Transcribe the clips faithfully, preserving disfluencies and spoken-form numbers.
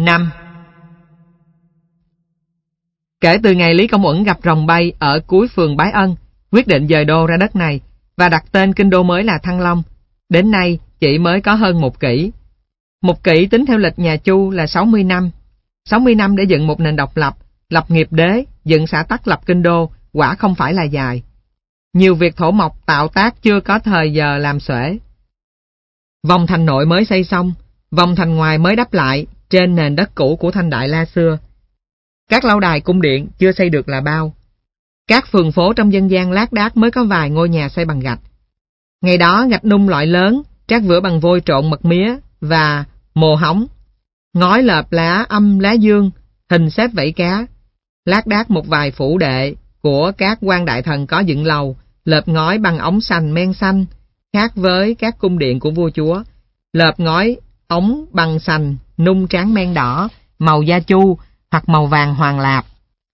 năm. Kể từ ngày Lý Công Uẩn gặp rồng bay ở cuối phường Bái Ân, quyết định dời đô ra đất này và đặt tên kinh đô mới là Thăng Long, đến nay chỉ mới có hơn một kỷ. Một kỷ tính theo lịch nhà Chu là sáu mươi năm. sáu mươi năm để dựng một nền độc lập, lập nghiệp đế, dựng xã tắc lập kinh đô, quả không phải là dài. Nhiều việc thổ mộc tạo tác chưa có thời giờ làm xuể. Vòng thành nội mới xây xong, vòng thành ngoài mới đắp lại trên nền đất cũ của Thanh Đại La xưa. Các lâu đài cung điện chưa xây được là bao. Các phường phố trong dân gian lác đác mới có vài ngôi nhà xây bằng gạch. Ngày đó gạch nung loại lớn, trát vữa bằng vôi trộn mật mía và mồ hóng, ngói lợp lá âm lá dương, hình xếp vảy cá. Lác đác một vài phủ đệ của các quan đại thần có dựng lầu, lợp ngói bằng ống sành men xanh, khác với các cung điện của vua chúa. Lợp ngói ống bằng sành nung tráng men đỏ, màu da chu hoặc màu vàng hoàng lạp.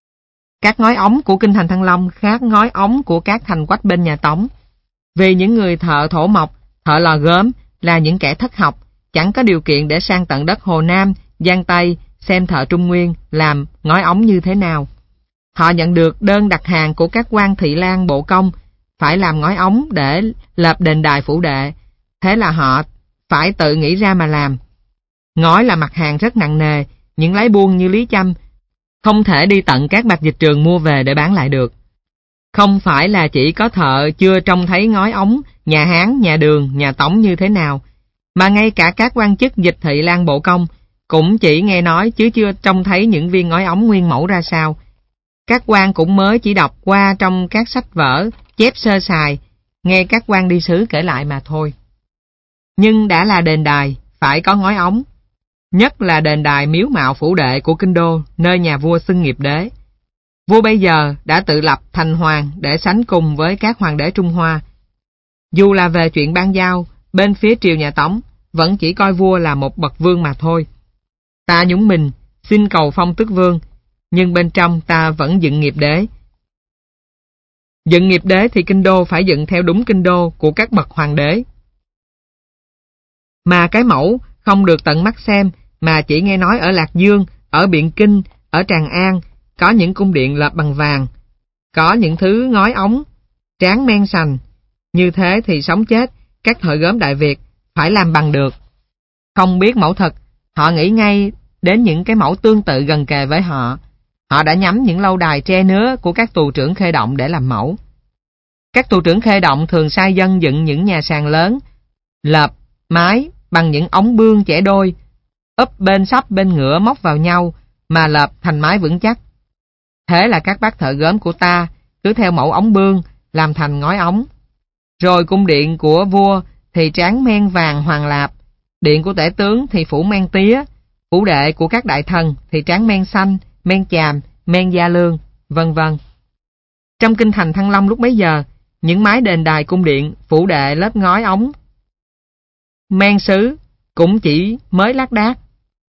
Các ngói ống của kinh thành Thăng Long khác ngói ống của các thành quách bên nhà Tống. Vì những người thợ thổ mộc, thợ lò gốm là những kẻ thất học, chẳng có điều kiện để sang tận đất Hồ Nam, Giang Tây xem thợ Trung Nguyên làm ngói ống như thế nào. Họ nhận được đơn đặt hàng của các quan thị lang bộ công phải làm ngói ống để lập đền đài phủ đệ, thế là họ phải tự nghĩ ra mà làm. Ngói là mặt hàng rất nặng nề, những lái buôn như Lý Châm không thể đi tận các bạch dịch trường mua về để bán lại được. Không phải là chỉ có thợ chưa trông thấy ngói ống nhà Hán, nhà Đường, nhà Tống như thế nào, mà ngay cả các quan chức dịch thị lang bộ công cũng chỉ nghe nói chứ chưa trông thấy những viên ngói ống nguyên mẫu ra sao. Các quan cũng mới chỉ đọc qua trong các sách vở, chép sơ sài, nghe các quan đi sứ kể lại mà thôi. Nhưng đã là đền đài, phải có ngói ống. Nhất là đền đài miếu mạo phủ đệ của kinh đô, nơi nhà vua xưng nghiệp đế. Vua bây giờ đã tự lập thành hoàng để sánh cùng với các hoàng đế Trung Hoa. Dù là về chuyện ban giao, bên phía triều nhà Tống vẫn chỉ coi vua là một bậc vương mà thôi. Ta nhúng mình, xin cầu phong tước vương, nhưng bên trong ta vẫn dựng nghiệp đế. Dựng nghiệp đế thì kinh đô phải dựng theo đúng kinh đô của các bậc hoàng đế. Mà cái mẫu không được tận mắt xem, mà chỉ nghe nói ở Lạc Dương, ở Biện Kinh, ở Tràng An, có những cung điện lợp bằng vàng, có những thứ ngói ống, tráng men sành. Như thế thì sống chết, các thợ gốm Đại Việt phải làm bằng được. Không biết mẫu thật, họ nghĩ ngay đến những cái mẫu tương tự gần kề với họ. Họ đã nhắm những lâu đài tre nứa của các tù trưởng Khê Động để làm mẫu. Các tù trưởng Khê Động thường sai dân dựng những nhà sàn lớn, lợp, mái bằng những ống bương chẻ đôi, úp bên sắp bên ngựa móc vào nhau mà lợp thành mái vững chắc. Thế là các bác thợ gốm của ta cứ theo mẫu ống bương làm thành ngói ống. Rồi cung điện của vua thì tráng men vàng hoàng lạp, điện của tể tướng thì phủ men tía, phủ đệ của các đại thần thì tráng men xanh, men chàm, men da lương, vân vân. Trong kinh thành Thăng Long lúc bấy giờ, những mái đền đài cung điện phủ đệ lớp ngói ống men sứ cũng chỉ mới lác đác.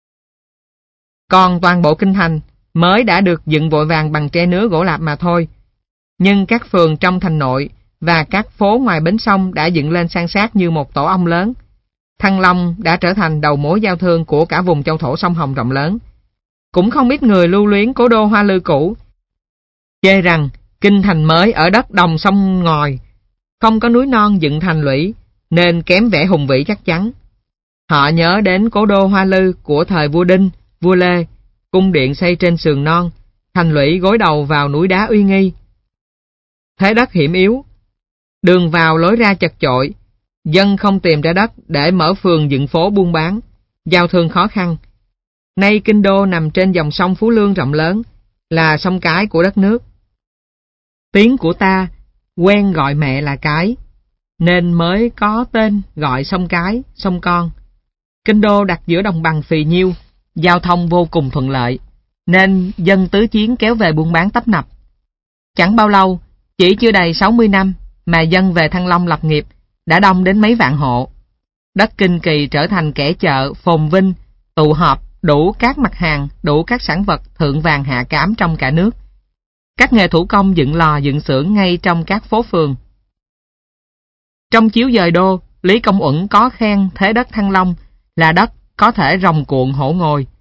Còn toàn bộ kinh thành mới đã được dựng vội vàng bằng tre nứa gỗ lạp mà thôi. Nhưng các phường trong thành nội và các phố ngoài bến sông đã dựng lên san sát như một tổ ong lớn. Thăng Long đã trở thành đầu mối giao thương của cả vùng châu thổ sông Hồng rộng lớn. Cũng không ít người lưu luyến cố đô Hoa Lư cũ, chê rằng kinh thành mới ở đất đồng sông ngòi, không có núi non dựng thành lũy, nên kém vẻ hùng vĩ chắc chắn. Họ nhớ đến cố đô Hoa Lư của thời vua Đinh, vua Lê, cung điện xây trên sườn non, thành lũy gối đầu vào núi đá uy nghi. Thế đất hiểm yếu, đường vào lối ra chật chội, dân không tìm ra đất để mở phường dựng phố buôn bán, giao thương khó khăn. Nay kinh đô nằm trên dòng sông Phú Lương rộng lớn, là sông cái của đất nước. Tiếng của ta quen gọi mẹ là cái, nên mới có tên gọi sông cái, sông con. Kinh đô đặt giữa đồng bằng phì nhiêu, giao thông vô cùng thuận lợi, nên dân tứ chiến kéo về buôn bán tấp nập. Chẳng bao lâu, chỉ chưa đầy sáu mươi năm mà dân về Thăng Long lập nghiệp đã đông đến mấy vạn hộ. Đất Kinh Kỳ trở thành kẻ chợ phồn vinh, tụ họp đủ các mặt hàng, đủ các sản vật thượng vàng hạ cám trong cả nước. Các nghề thủ công dựng lò dựng xưởng ngay trong các phố phường. Trong chiếu dời đô, Lý Công Uẩn có khen thế đất Thăng Long là đất có thể rồng cuộn hổ ngồi.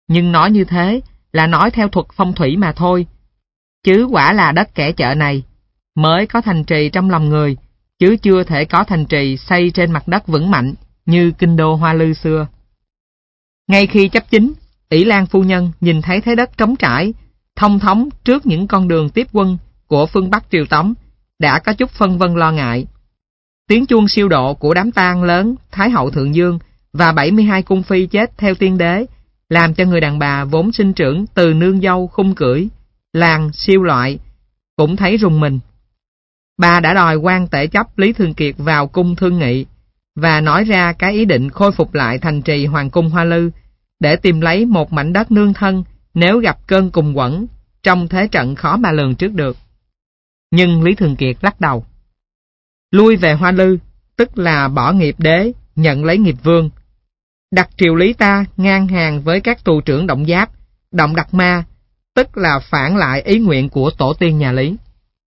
Nhưng nói như thế là nói theo thuật phong thủy mà thôi. Chứ quả là đất kẻ chợ này mới có thành trì trong lòng người, chứ chưa thể có thành trì xây trên mặt đất vững mạnh như kinh đô Hoa Lư xưa. Ngay khi chấp chính, Ỷ Lan phu nhân nhìn thấy thế đất trống trải, thông thống trước những con đường tiếp quân của phương Bắc triều Tống, đã có chút phân vân lo ngại. Tiếng chuông siêu độ của đám tang lớn Thái hậu Thượng Dương và bảy mươi hai cung phi chết theo tiên đế, làm cho người đàn bà vốn sinh trưởng từ nương dâu khung cưỡi, làng siêu loại, cũng thấy rùng mình. Bà đã đòi quan tể chấp Lý Thường Kiệt vào cung thương nghị, và nói ra cái ý định khôi phục lại thành trì Hoàng cung Hoa Lư, để tìm lấy một mảnh đất nương thân nếu gặp cơn cùng quẫn trong thế trận khó mà lường trước được. Nhưng Lý Thường Kiệt lắc đầu. Lui về Hoa Lư, tức là bỏ nghiệp đế, nhận lấy nghiệp vương. Đặt triều Lý ta ngang hàng với các tù trưởng Động Giáp, Động Đạt Ma, tức là phản lại ý nguyện của tổ tiên nhà Lý.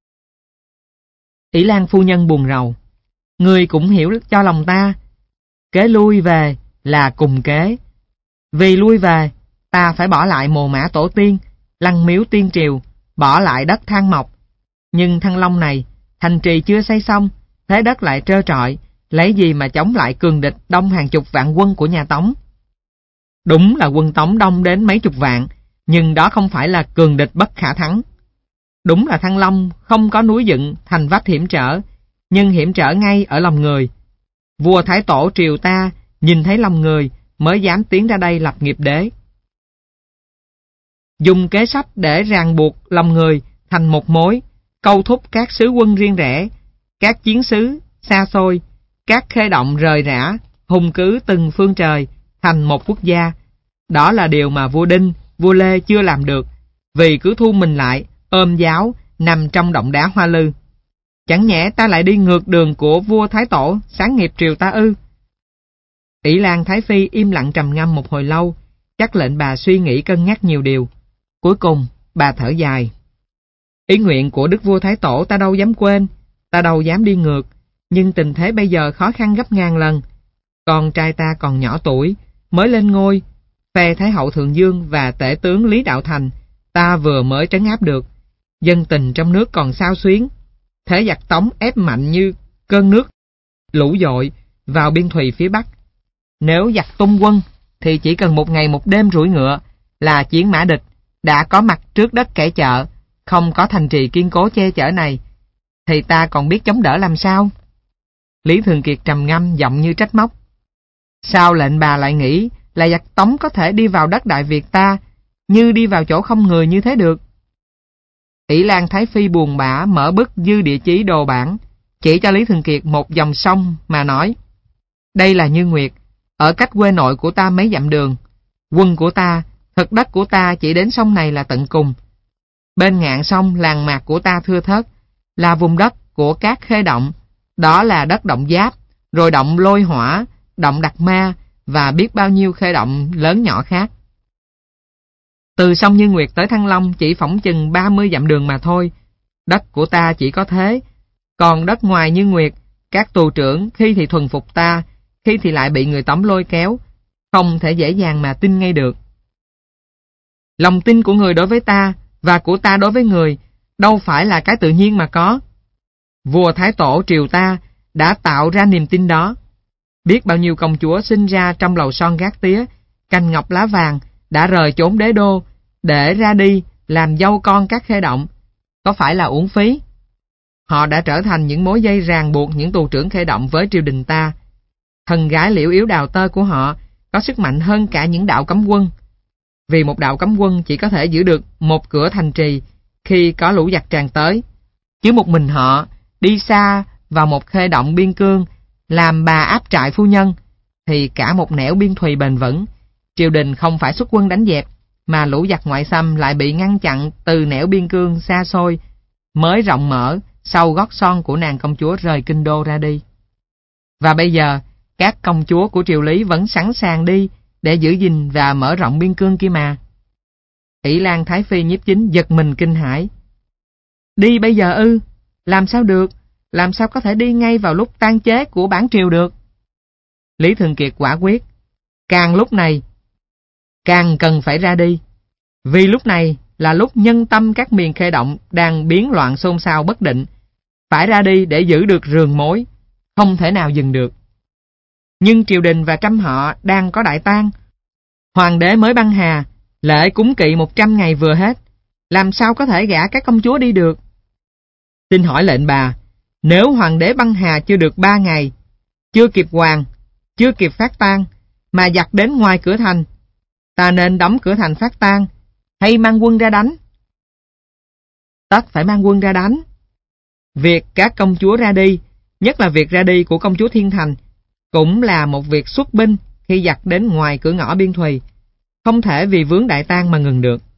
Ỷ Lan phu nhân buồn rầu. Người cũng hiểu cho lòng ta. Kế lui về là cùng kế. Vì lui về, ta phải bỏ lại mồ mã tổ tiên, lăng miếu tiên triều, bỏ lại đất Thang Mộc. Nhưng Thăng Long này, thành trì chưa xây xong, thế đất lại trơ trọi, lấy gì mà chống lại cường địch đông hàng chục vạn quân của nhà Tống? Đúng là quân Tống đông đến mấy chục vạn, nhưng đó không phải là cường địch bất khả thắng. Đúng là Thăng Long không có núi dựng thành vách hiểm trở, nhưng hiểm trở ngay ở lòng người. Vua Thái Tổ triều ta nhìn thấy lòng người mới dám tiến ra đây lập nghiệp đế. Dùng kế sách để ràng buộc lòng người thành một mối, câu thúc các sứ quân riêng rẽ, các chiến sứ xa xôi, các khê động rời rã, hùng cứ từng phương trời thành một quốc gia. Đó là điều mà vua Đinh, vua Lê chưa làm được, vì cứ thu mình lại, ôm giáo, nằm trong động đá Hoa Lư. Chẳng nhẽ ta lại đi ngược đường của vua Thái Tổ sáng nghiệp triều ta ư? Ỷ Lan Thái Phi im lặng trầm ngâm một hồi lâu, chắc lệnh bà suy nghĩ cân nhắc nhiều điều. Cuối cùng, bà thở dài. Ý nguyện của đức vua Thái Tổ ta đâu dám quên, ta đâu dám đi ngược, nhưng tình thế bây giờ khó khăn gấp ngàn lần. Con trai ta còn nhỏ tuổi, mới lên ngôi, phe Thái hậu Thượng Dương và tể tướng Lý Đạo Thành, ta vừa mới trấn áp được. Dân tình trong nước còn xao xuyến, thế giặc Tống ép mạnh như cơn nước lũ dội vào biên thùy phía Bắc. Nếu giặc tung quân, thì chỉ cần một ngày một đêm rủi ngựa là chiến mã địch đã có mặt trước đất kẻ chợ, không có thành trì kiên cố che chở này, thì ta còn biết chống đỡ làm sao? Lý Thường Kiệt trầm ngâm giọng như trách móc. Sao lệnh bà lại nghĩ là giặc Tống có thể đi vào đất Đại Việt ta như đi vào chỗ không người như thế được? Ỷ Lan Thái Phi buồn bã mở bức dư địa chí đồ bản, chỉ cho Lý Thường Kiệt một dòng sông mà nói. Đây là Như Nguyệt, ở cách quê nội của ta mấy dặm đường. Quân của ta, thực đất của ta chỉ đến sông này là tận cùng. Bên ngạn sông làng mạc của ta thưa thớt, là vùng đất của các khê động, đó là đất Động Giáp, rồi động Lôi Hỏa, động Đạt Ma và biết bao nhiêu khê động lớn nhỏ khác. Từ sông Như Nguyệt tới Thăng Long chỉ phỏng chừng ba mươi dặm đường mà thôi. Đất của ta chỉ có thế. Còn đất ngoài Như Nguyệt, các tù trưởng khi thì thuần phục ta, khi thì lại bị người Tống lôi kéo, không thể dễ dàng mà tin ngay được. Lòng tin của người đối với ta và của ta đối với người đâu phải là cái tự nhiên mà có. Vua Thái Tổ triều ta đã tạo ra niềm tin đó. Biết bao nhiêu công chúa sinh ra trong lầu son gác tía, cành ngọc lá vàng đã rời chốn đế đô để ra đi làm dâu con các khê động, có phải là uổng phí? Họ đã trở thành những mối dây ràng buộc những tù trưởng khê động với triều đình ta. Thần gái liễu yếu đào tơ của họ có sức mạnh hơn cả những đạo cấm quân. Vì một đạo cấm quân chỉ có thể giữ được một cửa thành trì khi có lũ giặc tràn tới, chứ một mình họ đi xa vào một khê động biên cương làm bà áp trại phu nhân, thì cả một nẻo biên thùy bền vững, triều đình không phải xuất quân đánh dẹp, mà lũ giặc ngoại xâm lại bị ngăn chặn từ nẻo biên cương xa xôi, mới rộng mở sau gót son của nàng công chúa rời kinh đô ra đi. Và bây giờ, các công chúa của triều Lý vẫn sẵn sàng đi để giữ gìn và mở rộng biên cương kia mà. Ỷ Lan Thái Phi nhiếp chính giật mình kinh hãi. Đi bây giờ ư? Làm sao được? Làm sao có thể đi ngay vào lúc tan chế của bản triều được? Lý Thường Kiệt quả quyết. Càng lúc này, càng cần phải ra đi. Vì lúc này là lúc nhân tâm các miền Khê Động đang biến loạn xôn xao bất định, phải ra đi để giữ được rường mối, không thể nào dừng được. Nhưng triều đình và trăm họ đang có đại tang. Hoàng đế mới băng hà, lễ cúng kỵ một trăm ngày vừa hết, làm sao có thể gả các công chúa đi được? Xin hỏi lệnh bà, nếu hoàng đế băng hà chưa được ba ngày, chưa kịp hoàng, chưa kịp phát tang, mà giặc đến ngoài cửa thành, ta nên đóng cửa thành phát tang, hay mang quân ra đánh? Tất phải mang quân ra đánh. Việc các công chúa ra đi, nhất là việc ra đi của công chúa Thiên Thành, cũng là một việc xuất binh khi giặc đến ngoài cửa ngõ biên thùy, không thể vì vướng đại tang mà ngừng được.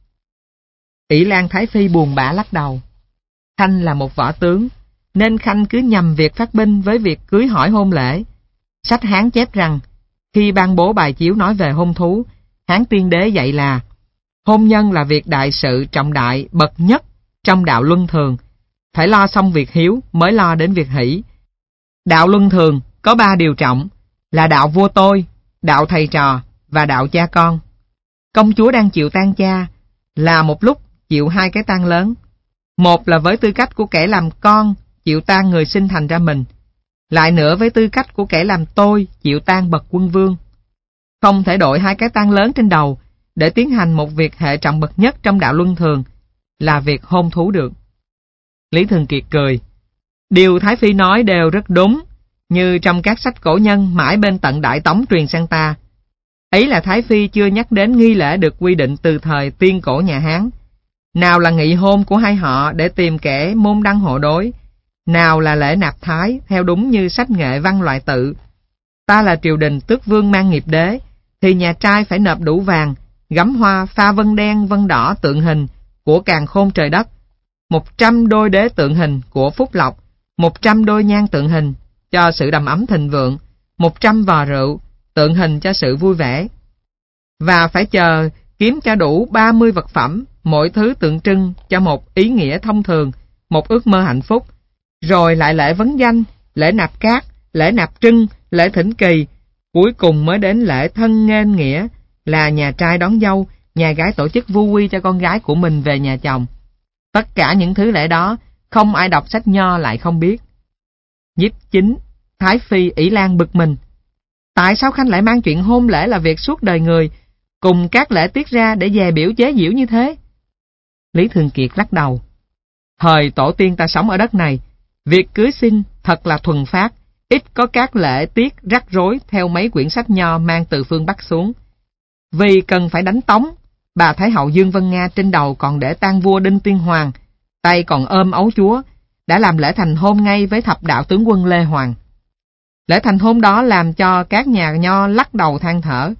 Ỷ Lan Thái Phi buồn bã lắc đầu. Khanh là một võ tướng, nên Khanh cứ nhầm việc phát binh với việc cưới hỏi hôn lễ. Sách Hán chép rằng, khi ban bố bài chiếu nói về hôn thú, Hán tiên đế dạy là hôn nhân là việc đại sự trọng đại bậc nhất trong đạo luân thường, phải lo xong việc hiếu mới lo đến việc hỷ. Đạo luân thường có ba điều trọng, là đạo vua tôi, đạo thầy trò và đạo cha con. Công chúa đang chịu tang cha, là một lúc chịu hai cái tang lớn. Một là với tư cách của kẻ làm con, chịu tang người sinh thành ra mình, lại nữa với tư cách của kẻ làm tôi, chịu tang bậc quân vương. Không thể đội hai cái tang lớn trên đầu để tiến hành một việc hệ trọng bậc nhất trong đạo luân thường, là việc hôn thú được. Lý Thường Kiệt cười. Điều Thái Phi nói đều rất đúng, như trong các sách cổ nhân mãi bên tận Đại Tống truyền sang ta. Ấy là Thái Phi chưa nhắc đến nghi lễ được quy định từ thời tiên cổ nhà Hán. Nào là nghị hôn của hai họ để tìm kẻ môn đăng hộ đối, nào là lễ nạp thái theo đúng như sách nghệ văn loại tự. Ta là triều đình tước vương mang nghiệp đế, thì nhà trai phải nộp đủ vàng, gắm hoa pha vân đen vân đỏ tượng hình của càn khôn trời đất, một trăm đôi đế tượng hình của phúc lộc, một trăm đôi nhang tượng hình cho sự đầm ấm thịnh vượng, một trăm vò rượu tượng hình cho sự vui vẻ. Và phải chờ kiếm cho đủ ba mươi vật phẩm, mỗi thứ tượng trưng cho một ý nghĩa thông thường, một ước mơ hạnh phúc, rồi lại lễ vấn danh, lễ nạp cát, lễ nạp trưng, lễ thỉnh kỳ, cuối cùng mới đến lễ thân nghênh nghĩa, là nhà trai đón dâu, nhà gái tổ chức vu quy cho con gái của mình về nhà chồng. Tất cả những thứ lễ đó, không ai đọc sách nho lại không biết. Nhiếp Chính, Thái Phi Ỷ Lan bực mình. Tại sao Khanh lại mang chuyện hôn lễ là việc suốt đời người, cùng các lễ tiết ra để dè biểu chế giễu như thế? Lý Thường Kiệt lắc đầu. Thời tổ tiên ta sống ở đất này, việc cưới xin thật là thuần phát, ít có các lễ tiết rắc rối theo mấy quyển sách nho mang từ phương Bắc xuống. Vì cần phải đánh tống, bà Thái hậu Dương Vân Nga trên đầu còn để tang vua Đinh Tiên Hoàng, tay còn ôm ấu chúa, đã làm lễ thành hôn ngay với thập đạo tướng quân Lê Hoàng. Lễ thành hôn đó làm cho các nhà nho lắc đầu than thở.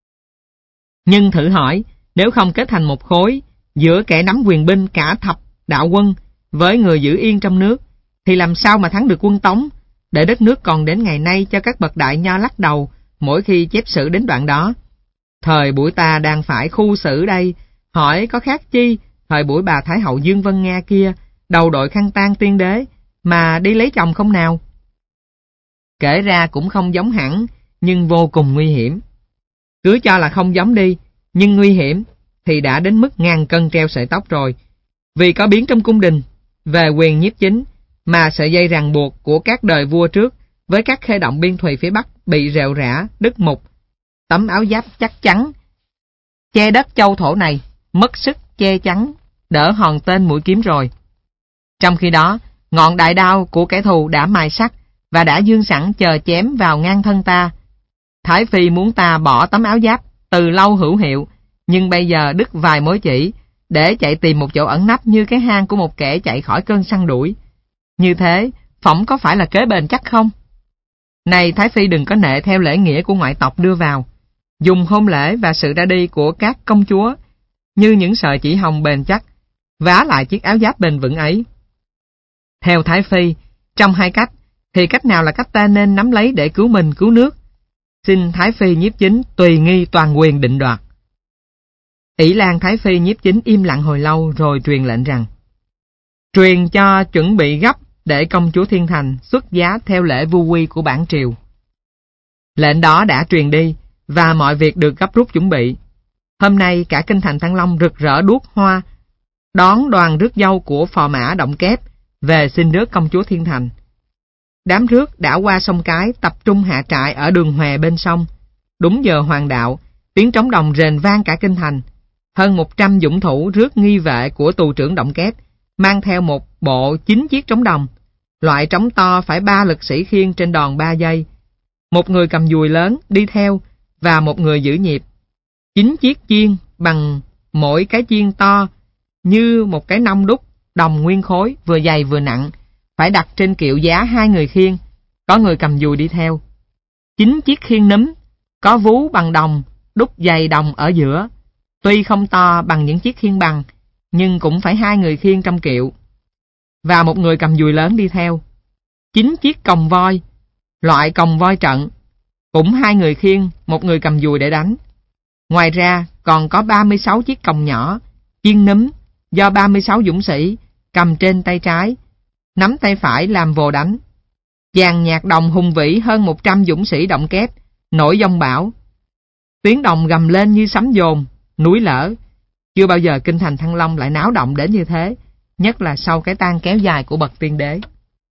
Nhưng thử hỏi, nếu không kết thành một khối giữa kẻ nắm quyền binh cả thập đạo quân với người giữ yên trong nước, thì làm sao mà thắng được quân Tống, để đất nước còn đến ngày nay cho các bậc đại nho lắc đầu mỗi khi chép sử đến đoạn đó. Thời buổi ta đang phải khu xử đây, hỏi có khác chi thời buổi bà Thái hậu Dương Vân Nga kia, đầu đội khăn tang tiên đế, mà đi lấy chồng không nào? Kể ra cũng không giống hẳn, nhưng vô cùng nguy hiểm. Cứ cho là không giống đi, nhưng nguy hiểm thì đã đến mức ngàn cân treo sợi tóc rồi. Vì có biến trong cung đình về quyền nhiếp chính, mà sợi dây ràng buộc của các đời vua trước với các khê động biên thùy phía Bắc bị rệu rã, đứt mục. Tấm áo giáp chắc chắn che đất châu thổ này mất sức che chắn đỡ hòn tên mũi kiếm rồi. Trong khi đó, ngọn đại đao của kẻ thù đã mài sắt và đã dương sẵn chờ chém vào ngang thân ta. Thái Phi muốn ta bỏ tấm áo giáp từ lâu hữu hiệu, nhưng bây giờ đứt vài mối chỉ để chạy tìm một chỗ ẩn nấp như cái hang của một kẻ chạy khỏi cơn săn đuổi. Như thế, phỏng có phải là kế bền chắc không? Này Thái Phi đừng có nệ theo lễ nghĩa của ngoại tộc đưa vào, dùng hôn lễ và sự ra đi của các công chúa như những sợi chỉ hồng bền chắc, vá lại chiếc áo giáp bền vững ấy. Theo Thái Phi, trong hai cách, thì cách nào là cách ta nên nắm lấy để cứu mình cứu nước? Xin Thái Phi nhiếp chính tùy nghi toàn quyền định đoạt. Ỷ Lan Thái Phi nhiếp chính im lặng hồi lâu rồi truyền lệnh rằng: truyền cho chuẩn bị gấp để công chúa Thiên Thành xuất giá theo lễ vu quy của bản triều. Lệnh đó đã truyền đi, và mọi việc được gấp rút chuẩn bị. Hôm nay cả kinh thành Thăng Long rực rỡ đuốc hoa, đón đoàn rước dâu của phò mã Động Kép về xin rước công chúa Thiên Thành. Đám rước đã qua sông Cái, tập trung hạ trại ở đường hòe bên sông. Đúng giờ hoàng đạo, tiếng trống đồng rền vang cả kinh thành. Hơn một trăm dũng thủ rước nghi vệ của tù trưởng Động Kép, mang theo một bộ chín chiếc trống đồng. Loại trống to phải ba lực sĩ khiêng trên đòn ba dây. Một người cầm dùi lớn đi theo và một người giữ nhịp. Chín chiếc chiên bằng mỗi cái chiên to như một cái nông đúc đồng nguyên khối, vừa dày vừa nặng, phải đặt trên kiệu giá hai người khiêng, có người cầm dùi đi theo. Chín chiếc khiên núm, có vú bằng đồng, đúc dày đồng ở giữa, tuy không to bằng những chiếc khiên bằng, nhưng cũng phải hai người khiêng trong kiệu, và một người cầm dùi lớn đi theo. Chín chiếc còng voi, loại còng voi trận, cũng hai người khiêng, một người cầm dùi để đánh. Ngoài ra còn có ba mươi sáu chiếc còng nhỏ, chiên núm, do ba mươi sáu dũng sĩ cầm trên tay trái, nắm tay phải làm vồ đánh. Dàn nhạc đồng hùng vĩ hơn một trăm dũng sĩ Động Kép, nổi dông bão. Tiếng đồng gầm lên như sấm dồn, núi lở. Chưa bao giờ kinh thành Thăng Long lại náo động đến như thế, nhất là sau cái tang kéo dài của bậc tiên đế.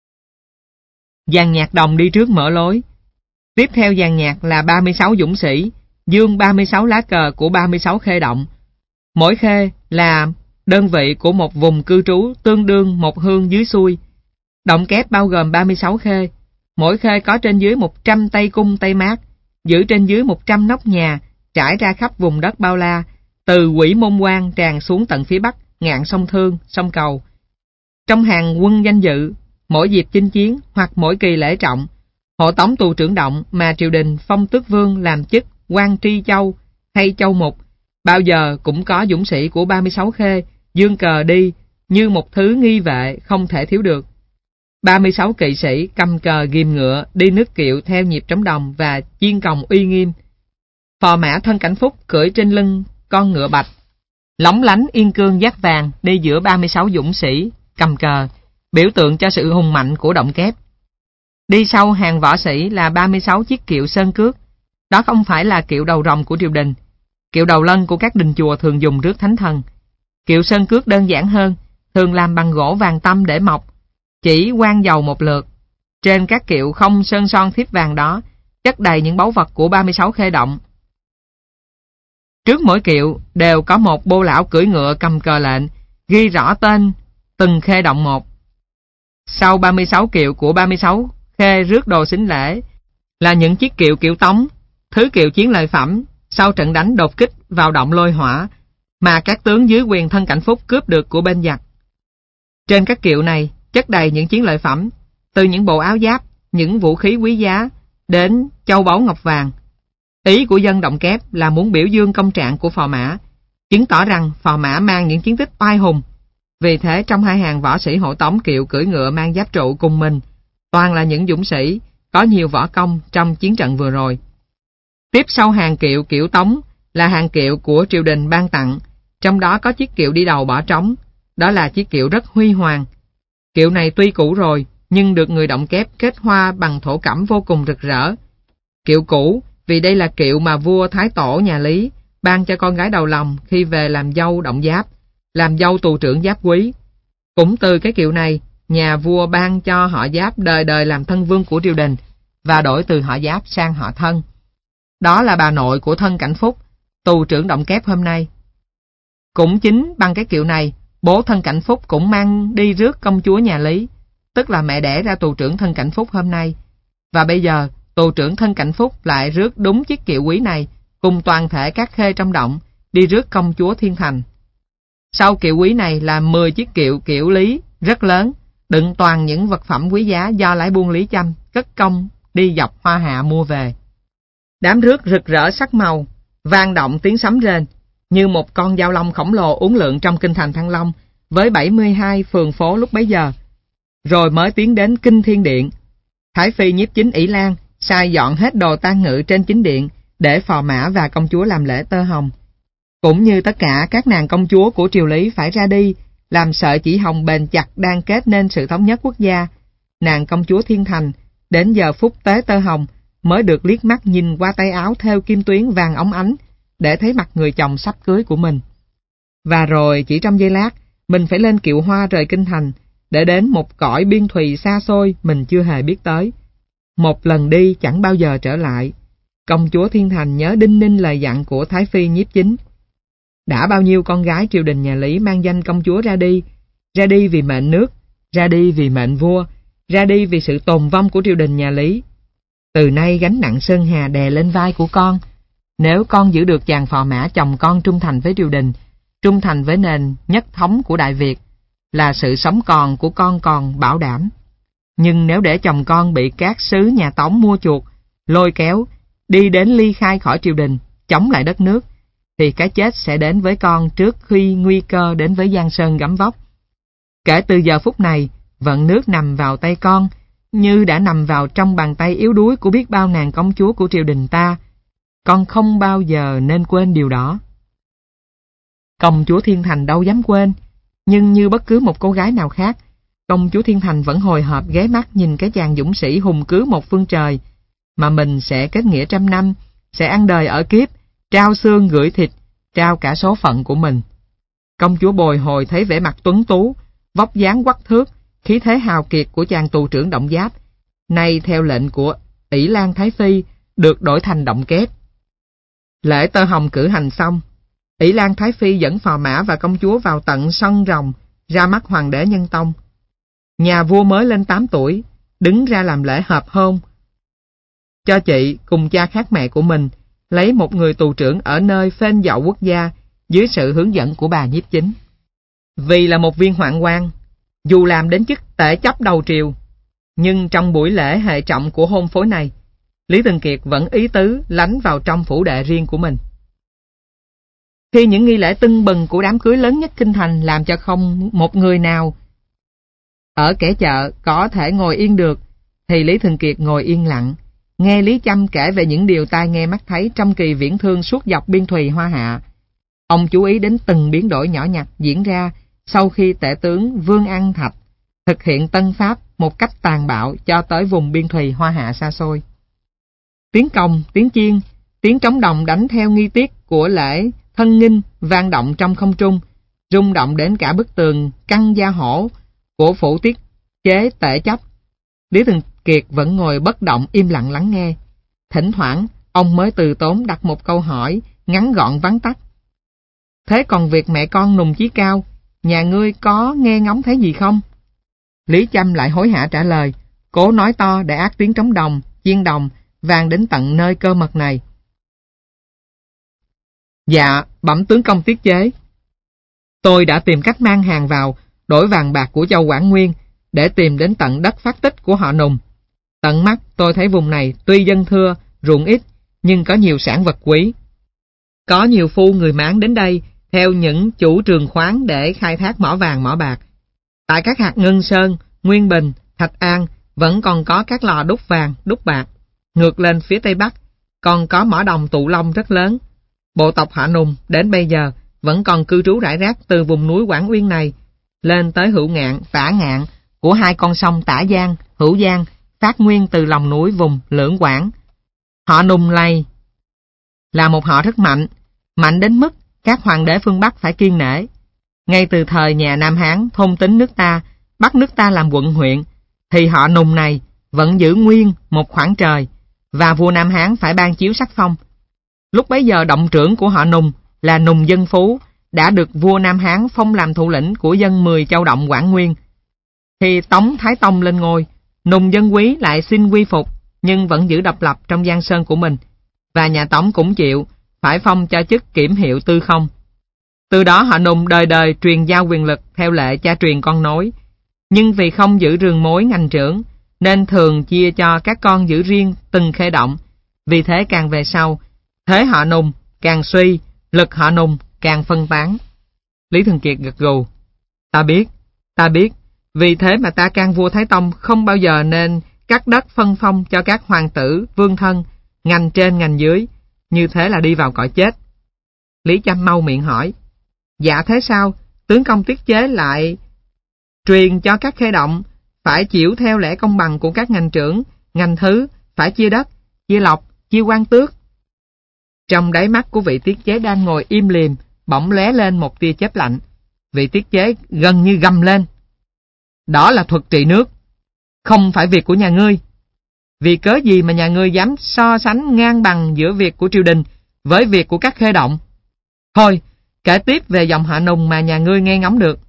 Dàn nhạc đồng đi trước mở lối. Tiếp theo dàn nhạc là ba mươi sáu dũng sĩ, dương ba mươi sáu lá cờ của ba mươi sáu khê động. Mỗi khê là đơn vị của một vùng cư trú, tương đương một hương dưới xuôi. Động Kép bao gồm ba mươi sáu khê, mỗi khê có trên dưới một trăm tay cung tay mát, giữ trên dưới một trăm nóc nhà, trải ra khắp vùng đất bao la, từ Quỷ Môn Quan tràn xuống tận phía bắc, ngạn sông Thương, sông Cầu. Trong hàng quân danh dự, mỗi dịp chinh chiến hoặc mỗi kỳ lễ trọng, hộ tống tù trưởng Động mà triều đình phong tước vương làm chức quan tri châu hay châu mục, bao giờ cũng có dũng sĩ của ba mươi sáu khê dương cờ đi như một thứ nghi vệ không thể thiếu được. ba mươi sáu kỵ sĩ cầm cờ ghim ngựa đi nước kiệu theo nhịp trống đồng và chiên còng uy nghiêm. Phò mã Thân Cảnh Phúc cưỡi trên lưng con ngựa bạch, lóng lánh yên cương dát vàng đi giữa ba mươi sáu dũng sĩ cầm cờ, biểu tượng cho sự hùng mạnh của Động Kép. Đi sau hàng võ sĩ là ba mươi sáu chiếc kiệu sơn cước. Đó không phải là kiệu đầu rồng của triều đình. Kiệu đầu lân của các đình chùa thường dùng rước thánh thần. Kiệu sơn cước đơn giản hơn, thường làm bằng gỗ vàng tăm để mộc, chỉ quang dầu một lượt. Trên các kiệu không sơn son thiếp vàng đó, chất đầy những báu vật của ba mươi sáu khê động. Trước mỗi kiệu đều có một bô lão cưỡi ngựa cầm cờ lệnh, ghi rõ tên từng khê động một. Sau ba mươi sáu kiệu của ba mươi sáu khê rước đồ xính lễ là những chiếc kiệu kiệu tống, thứ kiệu chiến lợi phẩm sau trận đánh đột kích vào động lôi hỏa mà các tướng dưới quyền Thân Cảnh Phúc cướp được của bên giặc. Trên các kiệu này chất đầy những chiến lợi phẩm, từ những bộ áo giáp, những vũ khí quý giá đến châu báu ngọc vàng. Ý của dân Động Kép là muốn biểu dương công trạng của phò mã, chứng tỏ rằng phò mã mang những chiến tích oai hùng. Vì thế trong hai hàng võ sĩ hộ tống kiệu cưỡi ngựa mang giáp trụ cùng mình, toàn là những dũng sĩ có nhiều võ công trong chiến trận vừa rồi. Tiếp sau hàng kiệu kiệu tống là hàng kiệu của triều đình ban tặng, trong đó có chiếc kiệu đi đầu bỏ trống, đó là chiếc kiệu rất huy hoàng. Kiệu này tuy cũ rồi, nhưng được người Động Kép kết hoa bằng thổ cẩm vô cùng rực rỡ. Kiệu cũ vì đây là kiệu mà vua Thái Tổ nhà Lý ban cho con gái đầu lòng khi về làm dâu Động Giáp, làm dâu tù trưởng Giáp Quý. Cũng từ cái kiệu này, nhà vua ban cho họ Giáp đời đời làm thân vương của triều đình và đổi từ họ Giáp sang họ Thân. Đó là bà nội của Thân Cảnh Phúc, tù trưởng Động Kép hôm nay. Cũng chính bằng cái kiệu này, bố Thân Cảnh Phúc cũng mang đi rước công chúa nhà Lý, tức là mẹ đẻ ra tù trưởng Thân Cảnh Phúc hôm nay. Và bây giờ, tù trưởng Thân Cảnh Phúc lại rước đúng chiếc kiệu quý này, cùng toàn thể các khê trong động, đi rước công chúa Thiên Thành. Sau kiệu quý này là mười chiếc kiệu kiệu Lý, rất lớn, đựng toàn những vật phẩm quý giá do lái buôn Lý Chăm, cất công, đi dọc Hoa Hạ mua về. Đám rước rực rỡ sắc màu, vang động tiếng sấm rền, như một con dao long khổng lồ uốn lượn trong kinh thành Thăng Long, với bảy mươi hai phường phố lúc bấy giờ. Rồi mới tiến đến Kinh Thiên Điện. Thái Phi Nhiếp Chính Ỷ Lan sai dọn hết đồ tang ngự trên chính điện để phò mã và công chúa làm lễ tơ hồng. Cũng như tất cả các nàng công chúa của triều Lý phải ra đi, làm sợi chỉ hồng bền chặt đang kết nên sự thống nhất quốc gia. Nàng công chúa Thiên Thành, đến giờ phút tế tơ hồng, mới được liếc mắt nhìn qua tay áo thêu kim tuyến vàng óng ánh, để thấy mặt người chồng sắp cưới của mình. Và rồi chỉ trong giây lát, mình phải lên kiệu hoa rời kinh thành, để đến một cõi biên thùy xa xôi mình chưa hề biết tới. Một lần đi chẳng bao giờ trở lại. Công chúa Thiên Thành nhớ đinh ninh lời dặn của Thái Phi Nhiếp Chính. Đã bao nhiêu con gái triều đình nhà Lý mang danh công chúa ra đi, ra đi vì mệnh nước, ra đi vì mệnh vua, ra đi vì sự tồn vong của triều đình nhà Lý. Từ nay gánh nặng sơn hà đè lên vai của con. Nếu con giữ được chàng phò mã chồng con trung thành với triều đình, trung thành với nền nhất thống của Đại Việt, là sự sống còn của con còn bảo đảm. Nhưng nếu để chồng con bị các sứ nhà Tống mua chuộc, lôi kéo, đi đến ly khai khỏi triều đình, chống lại đất nước, thì cái chết sẽ đến với con trước khi nguy cơ đến với Giang Sơn gấm vóc. Kể từ giờ phút này, vận nước nằm vào tay con, như đã nằm vào trong bàn tay yếu đuối của biết bao nàng công chúa của triều đình ta. Con không bao giờ nên quên điều đó. Công chúa Thiên Thành đâu dám quên, nhưng như bất cứ một cô gái nào khác, công chúa Thiên Thành vẫn hồi hộp ghé mắt nhìn cái chàng dũng sĩ hùng cứ một phương trời, mà mình sẽ kết nghĩa trăm năm, sẽ ăn đời ở kiếp, trao xương gửi thịt, trao cả số phận của mình. Công chúa bồi hồi thấy vẻ mặt tuấn tú, vóc dáng quắc thước, khí thế hào kiệt của chàng tù trưởng Động Giáp, nay theo lệnh của Ỷ Lan Thái Phi, được đổi thành Động Kép. Lễ tơ hồng cử hành xong, Ỷ Lan Thái Phi dẫn phò mã và công chúa vào tận sân rồng, ra mắt hoàng đế Nhân Tông. Nhà vua mới lên tám tuổi, đứng ra làm lễ hợp hôn cho chị cùng cha khác mẹ của mình, lấy một người tù trưởng ở nơi phên dậu quốc gia, dưới sự hướng dẫn của bà Nhiếp Chính. Vì là một viên hoạn quan, dù làm đến chức tể chấp đầu triều, nhưng trong buổi lễ hệ trọng của hôn phối này, Lý Thường Kiệt vẫn ý tứ lánh vào trong phủ đệ riêng của mình. Khi những nghi lễ tưng bừng của đám cưới lớn nhất kinh thành làm cho không một người nào ở kẻ chợ có thể ngồi yên được, thì Lý Thường Kiệt ngồi yên lặng, nghe Lý Chăm kể về những điều tai nghe mắt thấy trong kỳ viễn thương suốt dọc biên thùy Hoa Hạ. Ông chú ý đến từng biến đổi nhỏ nhặt diễn ra sau khi tể tướng Vương An Thạch thực hiện tân pháp một cách tàn bạo cho tới vùng biên thùy Hoa Hạ xa xôi. Tiếng cồng, tiếng chiên, tiếng trống đồng đánh theo nghi tiết của lễ thân nghinh vang động trong không trung, rung động đến cả bức tường căng da hổ của phủ tiết chế tể chấp. Lý Thường Kiệt vẫn ngồi bất động im lặng lắng nghe. Thỉnh thoảng, ông mới từ tốn đặt một câu hỏi ngắn gọn vắn tắt. Thế còn việc mẹ con Nùng Chí Cao, nhà ngươi có nghe ngóng thấy gì không? Lý Chăm lại hối hả trả lời, cố nói to để át tiếng trống đồng, chiên đồng vang đến tận nơi cơ mật này. Dạ, bẩm tướng công tiết chế. Tôi đã tìm cách mang hàng vào, đổi vàng bạc của châu Quảng Nguyên, để tìm đến tận đất phát tích của họ Nùng. Tận mắt tôi thấy vùng này tuy dân thưa, ruộng ít, nhưng có nhiều sản vật quý. Có nhiều phu người Mãn đến đây theo những chủ trường khoáng để khai thác mỏ vàng mỏ bạc. Tại các hạt Ngân Sơn, Nguyên Bình, Thạch An vẫn còn có các lò đúc vàng, đúc bạc. Ngược lên phía Tây Bắc, còn có mỏ đồng Tụ Long rất lớn. Bộ tộc họ Nùng đến bây giờ vẫn còn cư trú rải rác từ vùng núi Quảng Uyên này lên tới Hữu Ngạn, Tả Ngạn của hai con sông Tả Giang, Hữu Giang, phát nguyên từ lòng núi vùng Lưỡng Quảng. Họ Nùng này là một họ rất mạnh, mạnh đến mức các hoàng đế phương Bắc phải kiêng nể. Ngay từ thời nhà Nam Hán thôn tính nước ta, bắt nước ta làm quận huyện, thì họ Nùng này vẫn giữ nguyên một khoảng trời, và vua Nam Hán phải ban chiếu sắc phong. Lúc bấy giờ động trưởng của họ Nùng là Nùng Dân Phú đã được vua Nam Hán phong làm thủ lĩnh của dân mười châu động Quảng Nguyên. Khi Tống Thái Tông lên ngôi, Nùng Dân Quý lại xin quy phục, nhưng vẫn giữ độc lập trong giang sơn của mình, và nhà Tống cũng chịu phải phong cho chức kiểm hiệu tư không. Từ đó họ Nùng đời đời truyền giao quyền lực theo lệ cha truyền con nối, nhưng vì không giữ rường mối ngành trưởng, nên thường chia cho các con giữ riêng từng khê động. Vì thế càng về sau, thế họ Nùng càng suy, lực họ Nùng càng phân tán. Lý Thường Kiệt gật gù. Ta biết, ta biết, vì thế mà ta can vua Thái Tông không bao giờ nên cắt đất phân phong cho các hoàng tử, vương thân, ngành trên ngành dưới, như thế là đi vào cõi chết. Lý Chăm mau miệng hỏi, dạ thế sao, tướng công tiết chế lại truyền cho các khê động phải chịu theo lẽ công bằng của các ngành trưởng, ngành thứ, phải chia đất, chia lộc, chia quan tước. Trong đáy mắt của vị tiết chế đang ngồi im lìm, bỗng lóe lên một tia chớp lạnh. Vị tiết chế gần như gầm lên. Đó là thuật trị nước, không phải việc của nhà ngươi. Vì cớ gì mà nhà ngươi dám so sánh ngang bằng giữa việc của triều đình với việc của các khê động? Thôi, kể tiếp về dòng họ Nùng mà nhà ngươi nghe ngóng được.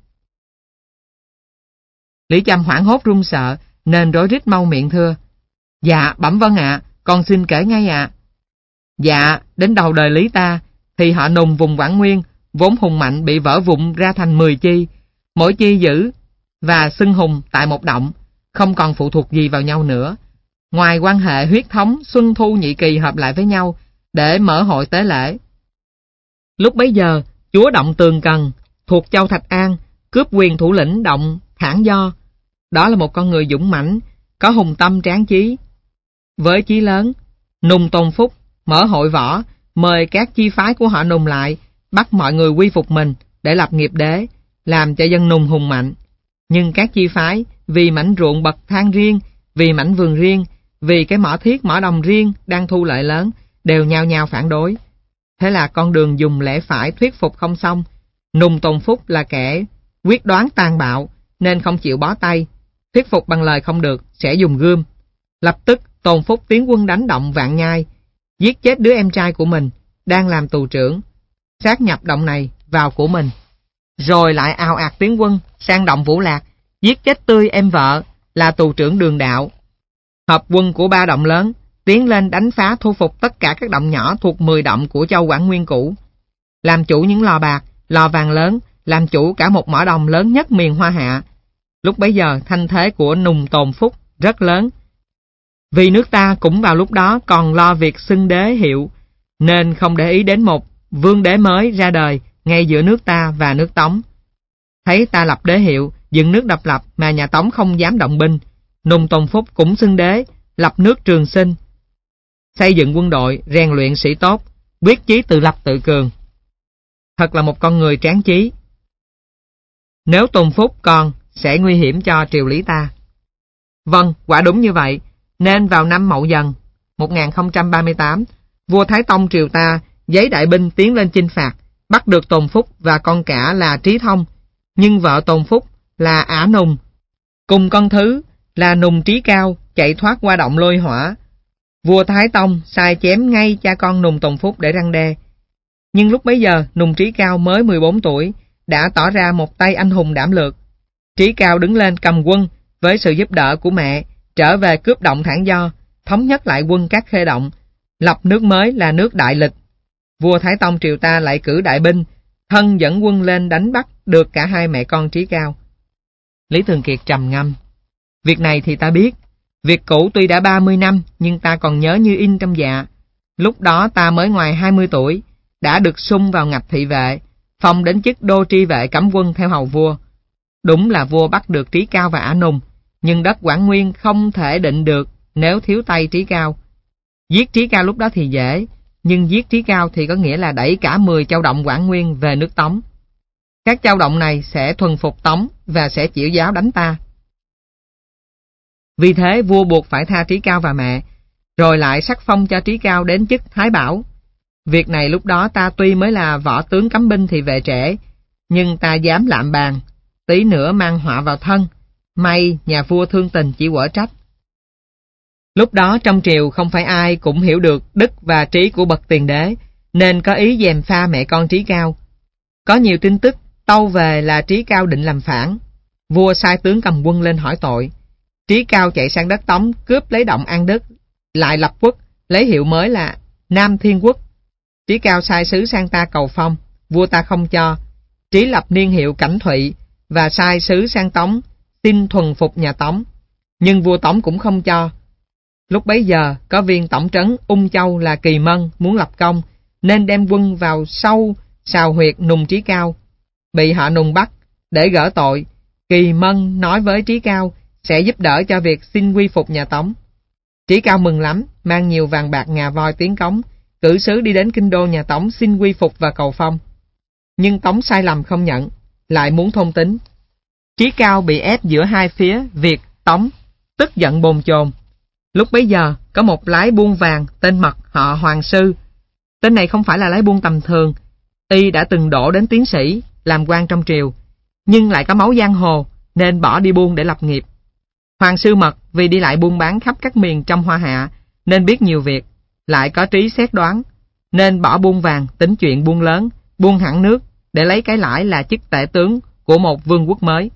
Lý Chăm hoảng hốt run sợ, nên rối rít mau miệng thưa. Dạ, bẩm vâng ạ, con xin kể ngay ạ. Dạ, đến đầu đời Lý ta, thì họ Nùng vùng Quảng Nguyên, vốn hùng mạnh bị vỡ vụn ra thành mười chi, mỗi chi giữ và xưng hùng tại một động, không còn phụ thuộc gì vào nhau nữa. Ngoài quan hệ huyết thống Xuân Thu Nhị Kỳ hợp lại với nhau để mở hội tế lễ. Lúc bấy giờ, chúa động Tường Cần thuộc châu Thạch An cướp quyền thủ lĩnh động Thản Do. Đó là một con người dũng mãnh, có hùng tâm tráng chí. Với chí lớn, Nùng Tôn Phúc mở hội võ, mời các chi phái của họ Nùng lại, bắt mọi người quy phục mình để lập nghiệp đế, làm cho dân Nùng hùng mạnh. Nhưng các chi phái vì mảnh ruộng bậc thang riêng, vì mảnh vườn riêng, vì cái mỏ thiết mỏ đồng riêng đang thu lợi lớn, đều nhao nhao phản đối. Thế là con đường dùng lẽ phải thuyết phục không xong. Nùng Tôn Phúc là kẻ quyết đoán tàn bạo, nên không chịu bó tay. Thuyết phục bằng lời không được, sẽ dùng gươm. Lập tức Tôn Phúc tiến quân đánh động Vạn Nhai, giết chết đứa em trai của mình, đang làm tù trưởng, sát nhập động này vào của mình. Rồi lại ào ạt tiến quân sang động Vũ Lạc, giết chết tươi em vợ là tù trưởng Đường Đạo. Hợp quân của ba động lớn tiến lên đánh phá thu phục tất cả các động nhỏ thuộc mười động của châu Quảng Nguyên cũ, làm chủ những lò bạc, lò vàng lớn, làm chủ cả một mỏ đồng lớn nhất miền Hoa Hạ. Lúc bấy giờ thanh thế của Nùng Tôn Phúc rất lớn. Vì nước ta cũng vào lúc đó còn lo việc xưng đế hiệu, nên không để ý đến một vương đế mới ra đời ngay giữa nước ta và nước Tống. Thấy ta lập đế hiệu, dựng nước độc lập mà nhà Tống không dám động binh, Nùng Tôn Phúc cũng xưng đế, lập nước Trường Sinh, xây dựng quân đội, rèn luyện sĩ tốt, quyết chí tự lập tự cường. Thật là một con người tráng chí. Nếu Tôn Phúc còn, sẽ nguy hiểm cho triều Lý ta. Vâng, quả đúng như vậy, nên vào năm Mậu Dần một nghìn không trăm ba mươi tám, vua Thái Tông triều ta giấy đại binh tiến lên chinh phạt, bắt được Tôn Phúc và con cả là Trí Thông, nhưng vợ Tôn Phúc là Ả Nùng, cùng con thứ là Nùng Trí Cao chạy thoát qua động Lôi Hỏa. Vua Thái Tông sai chém ngay cha con Nùng Tôn Phúc để răn đe. Nhưng lúc bấy giờ Nùng Trí Cao mới mười bốn tuổi, đã tỏ ra một tay anh hùng đảm lược. Trí Cao đứng lên cầm quân với sự giúp đỡ của mẹ, trở về cướp động Thản Do, thống nhất lại quân các khê động, lập nước mới là nước Đại Lịch. Vua Thái Tông triều ta lại cử đại binh, thân dẫn quân lên đánh bắt được cả hai mẹ con Trí Cao. Lý Thường Kiệt trầm ngâm. Việc này thì ta biết. Việc cũ tuy đã ba mươi năm, nhưng ta còn nhớ như in trong dạ. Lúc đó ta mới ngoài hai mươi tuổi, đã được sung vào ngạch thị vệ, phong đến chức đô tri vệ cấm quân theo hầu vua. Đúng là vua bắt được Trí Cao và Ả Nùng, nhưng đất Quảng Nguyên không thể định được nếu thiếu tay Trí Cao. Giết Trí Cao lúc đó thì dễ, nhưng giết Trí Cao thì có nghĩa là đẩy cả mười châu động Quảng Nguyên về nước Tống. Các châu động này sẽ thuần phục Tống và sẽ chịu giáo đánh ta. Vì thế vua buộc phải tha Trí Cao và mẹ, rồi lại sắc phong cho Trí Cao đến chức Thái Bảo. Việc này lúc đó ta tuy mới là võ tướng cấm binh thì vệ trễ, nhưng ta dám lạm bàn, tí nữa mang họa vào thân. May nhà vua thương tình chỉ quở trách. Lúc đó trong triều không phải ai cũng hiểu được đức và trí của bậc tiền đế, nên có ý gièm pha mẹ con Trí Cao. Có nhiều tin tức tâu về là Trí Cao định làm phản. Vua sai tướng cầm quân lên hỏi tội. Trí Cao chạy sang đất Tống cướp lấy động An Đức, lại lập quốc, lấy hiệu mới là Nam Thiên Quốc. Trí Cao sai sứ sang ta cầu phong, vua ta không cho. Trí lập niên hiệu Cảnh Thụy và sai sứ sang Tống xin thuần phục nhà Tống, nhưng vua Tống cũng không cho. Lúc bấy giờ có viên tổng trấn Ung Châu là Kỳ Mân muốn lập công, nên đem quân vào sâu sào huyệt Nùng Trí Cao. Bị họ Nùng bắt để gỡ tội. Kỳ Mân nói với Trí Cao sẽ giúp đỡ cho việc xin quy phục nhà Tống. Trí Cao mừng lắm, mang nhiều vàng bạc ngà voi tiến cống, cử sứ đi đến kinh đô nhà Tống xin quy phục và cầu phong. Nhưng Tống sai lầm không nhận, lại muốn thôn tính. Trí Cao bị ép giữa hai phía Việt, Tống, tức giận bồn chồn. Lúc bấy giờ có một lái buôn vàng tên Mật họ Hoàng Sư, Tên này không phải là lái buôn tầm thường, y đã từng đỗ đến tiến sĩ, làm quan trong triều, nhưng lại có máu giang hồ nên bỏ đi buôn để lập nghiệp. Hoàng Sư Mật vì đi lại buôn bán khắp các miền trong Hoa Hạ nên biết nhiều việc, lại có trí xét đoán, nên bỏ buôn vàng tính chuyện buôn lớn, buôn hẳn nước để lấy cái lãi là chức tể tướng của một vương quốc mới.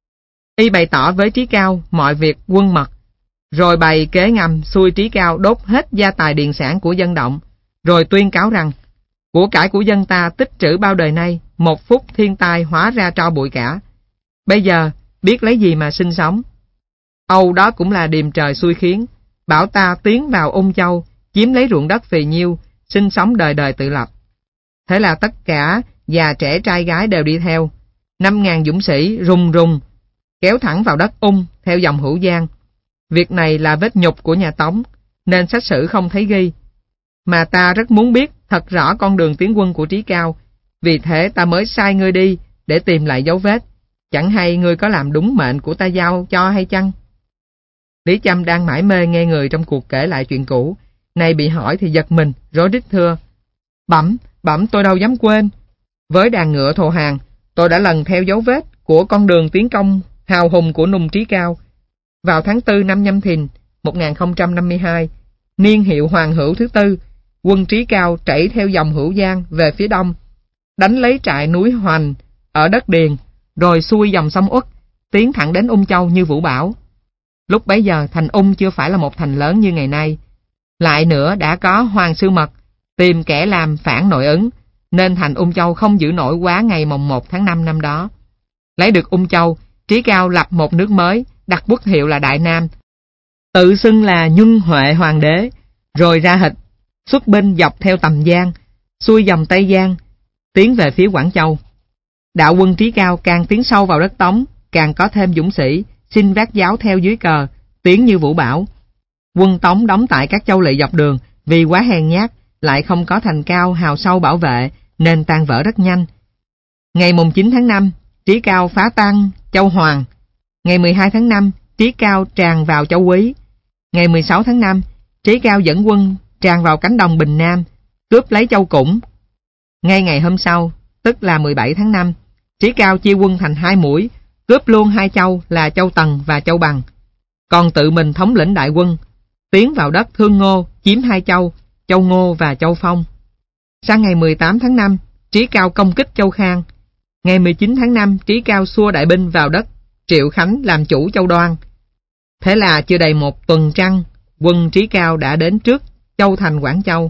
Y bày tỏ với Trí Cao mọi việc quân mật, rồi bày kế ngầm xui Trí Cao đốt hết gia tài điền sản của dân động, rồi tuyên cáo rằng của cải của dân ta tích trữ bao đời nay, một phút thiên tai hóa ra tro bụi cả. Bây giờ biết lấy gì mà sinh sống. Âu đó cũng là điềm trời xui khiến, bảo ta tiến vào Ung Châu, chiếm lấy ruộng đất phì nhiêu, sinh sống đời đời tự lập. Thế là tất cả già trẻ trai gái đều đi theo. Năm ngàn dũng sĩ rùng rùng kéo thẳng vào đất Ung theo dòng Hữu Giang. Việc này là vết nhục của nhà Tống, nên sách sử không thấy ghi. Mà ta rất muốn biết thật rõ con đường tiến quân của Trí Cao, vì thế ta mới sai ngươi đi để tìm lại dấu vết. Chẳng hay ngươi có làm đúng mệnh của ta giao cho hay chăng? Lý Châm đang mải mê nghe người trong cuộc kể lại chuyện cũ, nay bị hỏi thì giật mình, rối rít thưa: Bẩm, bẩm tôi đâu dám quên. Với đàn ngựa thồ hàng, tôi đã lần theo dấu vết của con đường tiến công hào hùng của nùng Trí Cao. Vào tháng tư năm Nhâm Thìn một nghìn không trăm năm mươi hai, niên hiệu Hoàng Hữu thứ tư, quân Trí Cao chảy theo dòng Hữu Giang về phía đông, đánh lấy trại núi Hoành ở đất Điền, rồi xuôi dòng sông Uất, tiến thẳng đến Ung Châu như vũ bão. Lúc bấy giờ thành Ung chưa phải là một thành lớn như ngày nay. Lại nữa đã có Hoàng Sư Mật tìm kẻ làm phản nội ứng, nên thành Ung Châu không giữ nổi quá ngày mồng một tháng năm năm đó. Lấy được Ung Châu, Trí Cao lập một nước mới, đặt quốc hiệu là Đại Nam, tự xưng là Nhuân Huệ Hoàng đế, rồi ra hịch, xuất binh dọc theo Tầm Giang, xuôi dòng Tây Giang, tiến về phía Quảng Châu. Đạo quân Trí Cao càng tiến sâu vào đất Tống, càng có thêm dũng sĩ, xin vác giáo theo dưới cờ, tiến như vũ bão. Quân Tống đóng tại các châu lỵ dọc đường, vì quá hèn nhát, lại không có thành cao hào sâu bảo vệ, nên tan vỡ rất nhanh. Ngày mùng chín tháng năm, Trí Cao phá tan châu Hoàng. Ngày mười hai tháng năm, Trí Cao tràn vào châu Quý. Ngày mười sáu tháng năm, Trí Cao dẫn quân tràn vào cánh đồng Bình Nam, cướp lấy châu Củng. Ngay ngày hôm sau, tức là mười bảy tháng năm, Trí Cao chia quân thành hai mũi, cướp luôn hai châu là châu Tần và châu Bằng. Còn tự mình thống lĩnh đại quân, tiến vào đất Thương Ngô, chiếm hai châu, châu Ngô và châu Phong. Sang ngày mười tám tháng năm, Trí Cao công kích châu Khang. Ngày mười chín tháng năm, Trí Cao xua đại binh vào đất Triệu Khánh làm chủ châu Đoan. Thế là chưa đầy một tuần trăng, quân Trí Cao đã đến trước châu thành Quảng Châu.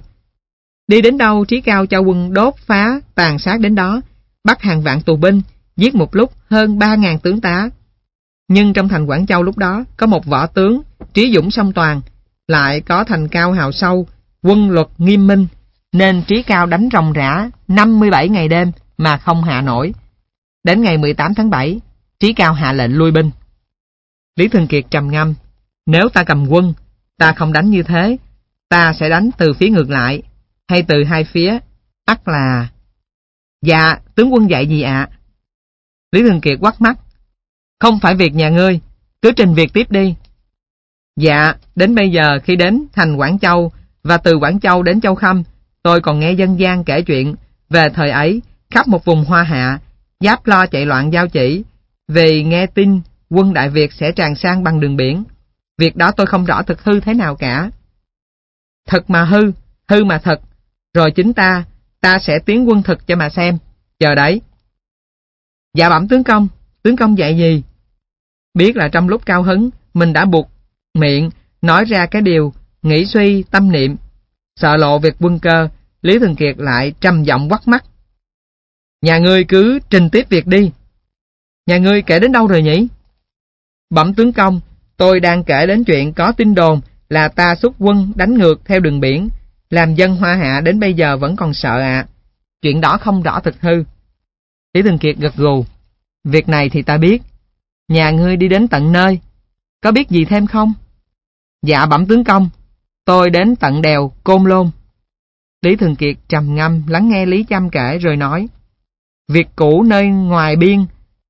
Đi đến đâu, Trí Cao cho quân đốt phá, tàn sát đến đó, bắt hàng vạn tù binh, giết một lúc hơn ba ngàn tướng tá. Nhưng trong thành Quảng Châu lúc đó có một võ tướng trí dũng song toàn, lại có thành cao hào sâu, quân luật nghiêm minh, nên Trí Cao đánh ròng rã năm mươi bảy ngày đêm mà không hạ nổi. Đến ngày mười tám tháng bảy, Trí Cao hạ lệnh lui binh. Lý Thường Kiệt trầm ngâm: Nếu ta cầm quân, ta không đánh như thế, ta sẽ đánh từ phía ngược lại, hay từ hai phía, ắt là... Dạ, tướng quân dạy gì ạ? Lý Thường Kiệt quắt mắt: Không phải việc nhà ngươi, cứ trình việc tiếp đi. Dạ, đến bây giờ khi đến thành Quảng Châu và từ Quảng Châu đến Châu Khâm, tôi còn nghe dân gian kể chuyện về thời ấy khắp một vùng Hoa Hạ giáp lo chạy loạn giao chỉ, vì nghe tin quân Đại Việt sẽ tràn sang bằng đường biển. Việc đó tôi không rõ thực hư thế nào cả. Thật mà hư, hư mà thật, rồi chính ta, ta sẽ tiến quân thực cho mà xem, chờ đấy. Dạ bẩm tướng công, tướng công dạy gì? Biết là trong lúc cao hứng, mình đã buộc miệng nói ra cái điều nghĩ suy tâm niệm, sợ lộ việc quân cơ. Lý Thường Kiệt lại trầm giọng quắt mắt: Nhà ngươi cứ trình tiếp việc đi. Nhà ngươi kể đến đâu rồi nhỉ? Bẩm tướng công, tôi đang kể đến chuyện có tin đồn là ta xuất quân đánh ngược theo đường biển, làm dân Hoa Hạ đến bây giờ vẫn còn sợ ạ. À. Chuyện đó không rõ thực hư. Lý Thường Kiệt gật gù: Việc này thì ta biết. Nhà ngươi đi đến tận nơi, có biết gì thêm không? Dạ bẩm tướng công, tôi đến tận đèo Côn Lôn. Lý Thường Kiệt trầm ngâm lắng nghe Lý Châm kể rồi nói: Việc cũ nơi ngoài biên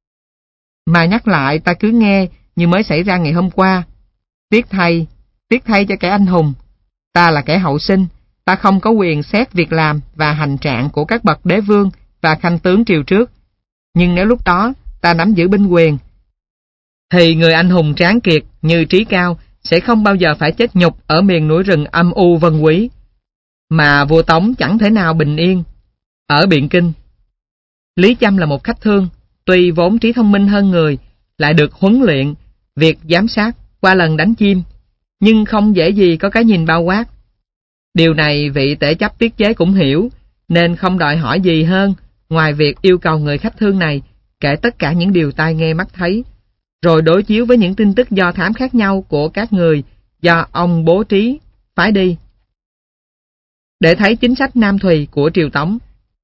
mà nhắc lại ta cứ nghe như mới xảy ra ngày hôm qua. Tiếc thay, tiếc thay cho kẻ anh hùng. Ta là kẻ hậu sinh, ta không có quyền xét việc làm và hành trạng của các bậc đế vương và khanh tướng triều trước. Nhưng nếu lúc đó ta nắm giữ binh quyền, thì người anh hùng tráng kiệt như Trí Cao sẽ không bao giờ phải chết nhục ở miền núi rừng âm u Vân Quý, mà vua Tống chẳng thể nào bình yên ở Biện Kinh. Lý Châm là một khách thương, tuy vốn trí thông minh hơn người, lại được huấn luyện việc giám sát qua lần đánh chim, nhưng không dễ gì có cái nhìn bao quát. Điều này vị tể chấp tiết chế cũng hiểu, nên không đòi hỏi gì hơn ngoài việc yêu cầu người khách thương này kể tất cả những điều tai nghe mắt thấy, rồi đối chiếu với những tin tức do thám khác nhau của các người do ông bố trí phái đi, để thấy chính sách Nam Thùy của triều Tống.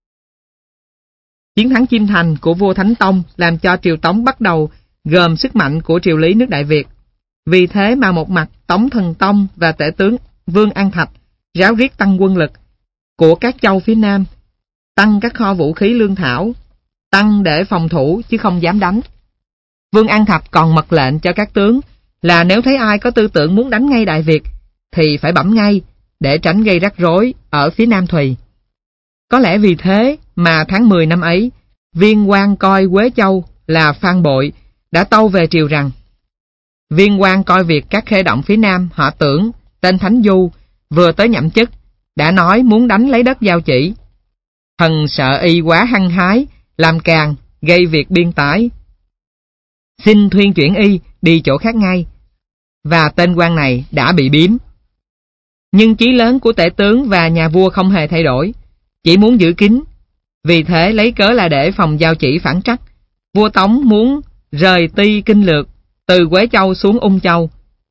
Chiến thắng Chiêm Thành của vua Thánh Tông làm cho triều Tống bắt đầu gồm sức mạnh của triều lý nước Đại Việt. Vì thế mà một mặt Tống Thần Tông và tể tướng Vương An Thạch ráo riết tăng quân lực của các châu phía Nam, tăng các kho vũ khí lương thảo, tăng để phòng thủ chứ không dám đánh. Vương An Thạch còn mật lệnh cho các tướng là nếu thấy ai có tư tưởng muốn đánh ngay Đại Việt thì phải bẩm ngay, để tránh gây rắc rối ở phía Nam Thùy. Có lẽ vì thế mà tháng mười năm ấy, viên quan coi Quế Châu là Phan Bội đã tâu về triều rằng viên quan coi việc các khê động phía Nam họ Tưởng tên Thánh Du vừa tới nhậm chức đã nói muốn đánh lấy đất Giao Chỉ. Thần sợ y quá hăng hái, làm càng, gây việc biên tái. Xin thuyên chuyển y đi chỗ khác ngay. Và tên quan này đã bị biếm. Nhưng chí lớn của tể tướng và nhà vua không hề thay đổi, chỉ muốn giữ kín. Vì thế lấy cớ là để phòng Giao Chỉ phản trắc, vua Tống muốn rời Ti Kinh Lược từ Quế Châu xuống Ung Châu.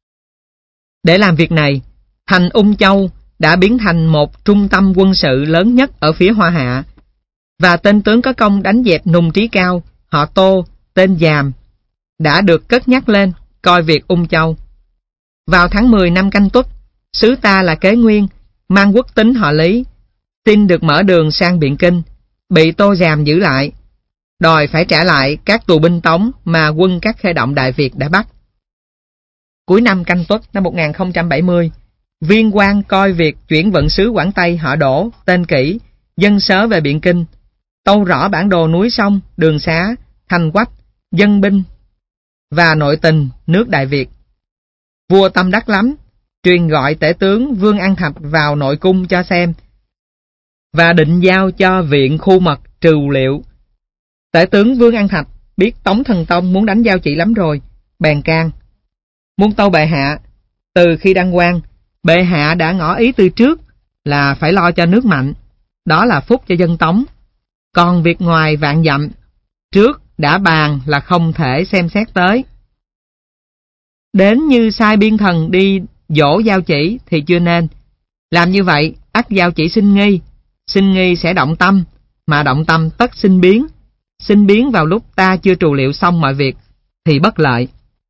Để làm việc này, thành Ung Châu đã biến thành một trung tâm quân sự lớn nhất ở phía Hoa Hạ, và tên tướng có công đánh dẹp Nùng Trí Cao, họ Tô, tên Giàm, đã được cất nhắc lên coi việc Ung Châu. Vào tháng mười năm Canh Tuất, sứ ta là Kế Nguyên, mang quốc tính họ Lý, xin được mở đường sang Biện Kinh, bị Tô Giàm giữ lại, đòi phải trả lại các tù binh Tống mà quân các khê động Đại Việt đã bắt. Cuối năm Canh Tuất năm một nghìn không trăm bảy mươi, viên quan coi việc chuyển vận sứ Quảng Tây họ Đỗ, tên Kỷ, dân sớ về Biện Kinh, tâu rõ bản đồ núi sông, đường xá, thành quách, dân binh và nội tình nước Đại Việt. Vua tâm đắc lắm, truyền gọi tể tướng Vương An Thạch vào nội cung cho xem, và định giao cho viện khu mật trừ liệu. Tể tướng Vương An Thạch biết Tống Thần Tông muốn đánh Giao Chỉ lắm rồi, bèn can. Muốn tâu bệ hạ, từ khi đăng quang, bệ hạ đã ngỏ ý từ trước là phải lo cho nước mạnh, đó là phúc cho dân Tống. Còn việc ngoài vạn dặm, trước đã bàn là không thể xem xét tới. Đến như sai biên thần đi dỗ Giao Chỉ thì chưa nên. Làm như vậy, ắt Giao Chỉ sinh nghi, sinh nghi sẽ động tâm, mà động tâm tất sinh biến. Sinh biến vào lúc ta chưa trù liệu xong mọi việc, thì bất lợi.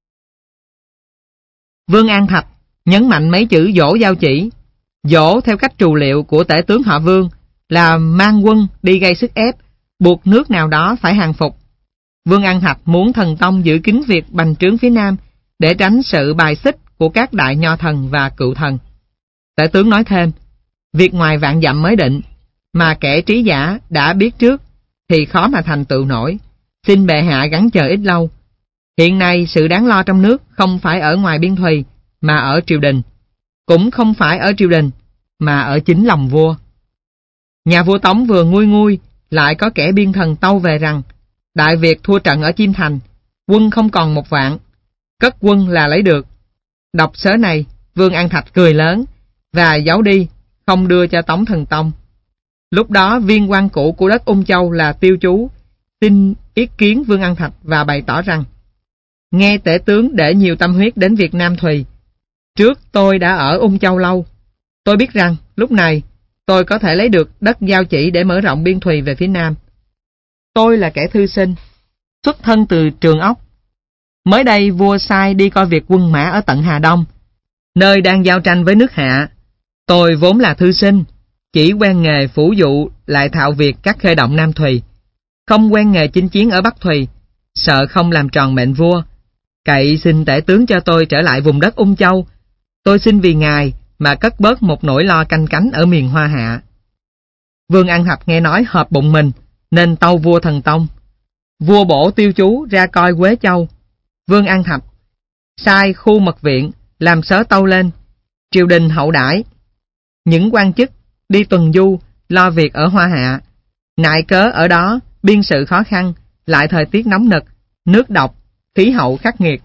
Vương An Thạch nhấn mạnh mấy chữ dỗ Giao Chỉ. Dỗ theo cách trù liệu của tể tướng họ Vương là mang quân đi gây sức ép, buộc nước nào đó phải hàng phục. Vương An Thạch muốn Thần Tông giữ kín việc bành trướng phía Nam để tránh sự bài xích của các đại nho thần và cựu thần. Tể tướng nói thêm, việc ngoài vạn dặm mới định, mà kẻ trí giả đã biết trước thì khó mà thành tựu nổi. Xin bệ hạ gắng chờ ít lâu. Hiện nay sự đáng lo trong nước không phải ở ngoài biên thùy mà ở triều đình, cũng không phải ở triều đình mà ở chính lòng vua. Nhà vua Tống vừa nguôi nguôi, lại có kẻ biên thần tâu về rằng Đại Việt thua trận ở Chiêm Thành, quân không còn một vạn, cất quân là lấy được. Đọc sớ này, Vương An Thạch cười lớn và giấu đi, không đưa cho Tống Thần Tông. Lúc đó viên quan cũ của đất Ung Châu là Tiêu Chú xin ý kiến Vương An Thạch và bày tỏ rằng nghe tể tướng để nhiều tâm huyết đến việc Nam Thùy. Trước tôi đã ở Ung Châu lâu, tôi biết rằng lúc này tôi có thể lấy được đất Giao Chỉ để mở rộng biên thùy về phía Nam. Tôi là kẻ thư sinh, xuất thân từ Trường Ốc. Mới đây vua sai đi coi việc quân mã ở tận Hà Đông, nơi đang giao tranh với nước Hạ. Tôi vốn là thư sinh, chỉ quen nghề phủ dụ lại thạo việc các khê động Nam Thùy, không quen nghề chinh chiến ở Bắc Thùy, sợ không làm tròn mệnh vua. Cậy xin tể tướng cho tôi trở lại vùng đất Ung Châu. Tôi xin vì ngài mà cất bớt một nỗi lo canh cánh ở miền Hoa Hạ. Vương An Thạch nghe nói hợp bụng mình, nên tâu vua Thần Tông. Vua bổ Tiêu Chú ra coi Quế Châu. Vương An Thạch sai khu mật viện làm sớ tâu lên, triều đình hậu đãi. Những quan chức đi tuần du, lo việc ở Hoa Hạ, ngại cớ ở đó biên sự khó khăn, lại thời tiết nóng nực, nước độc, khí hậu khắc nghiệt.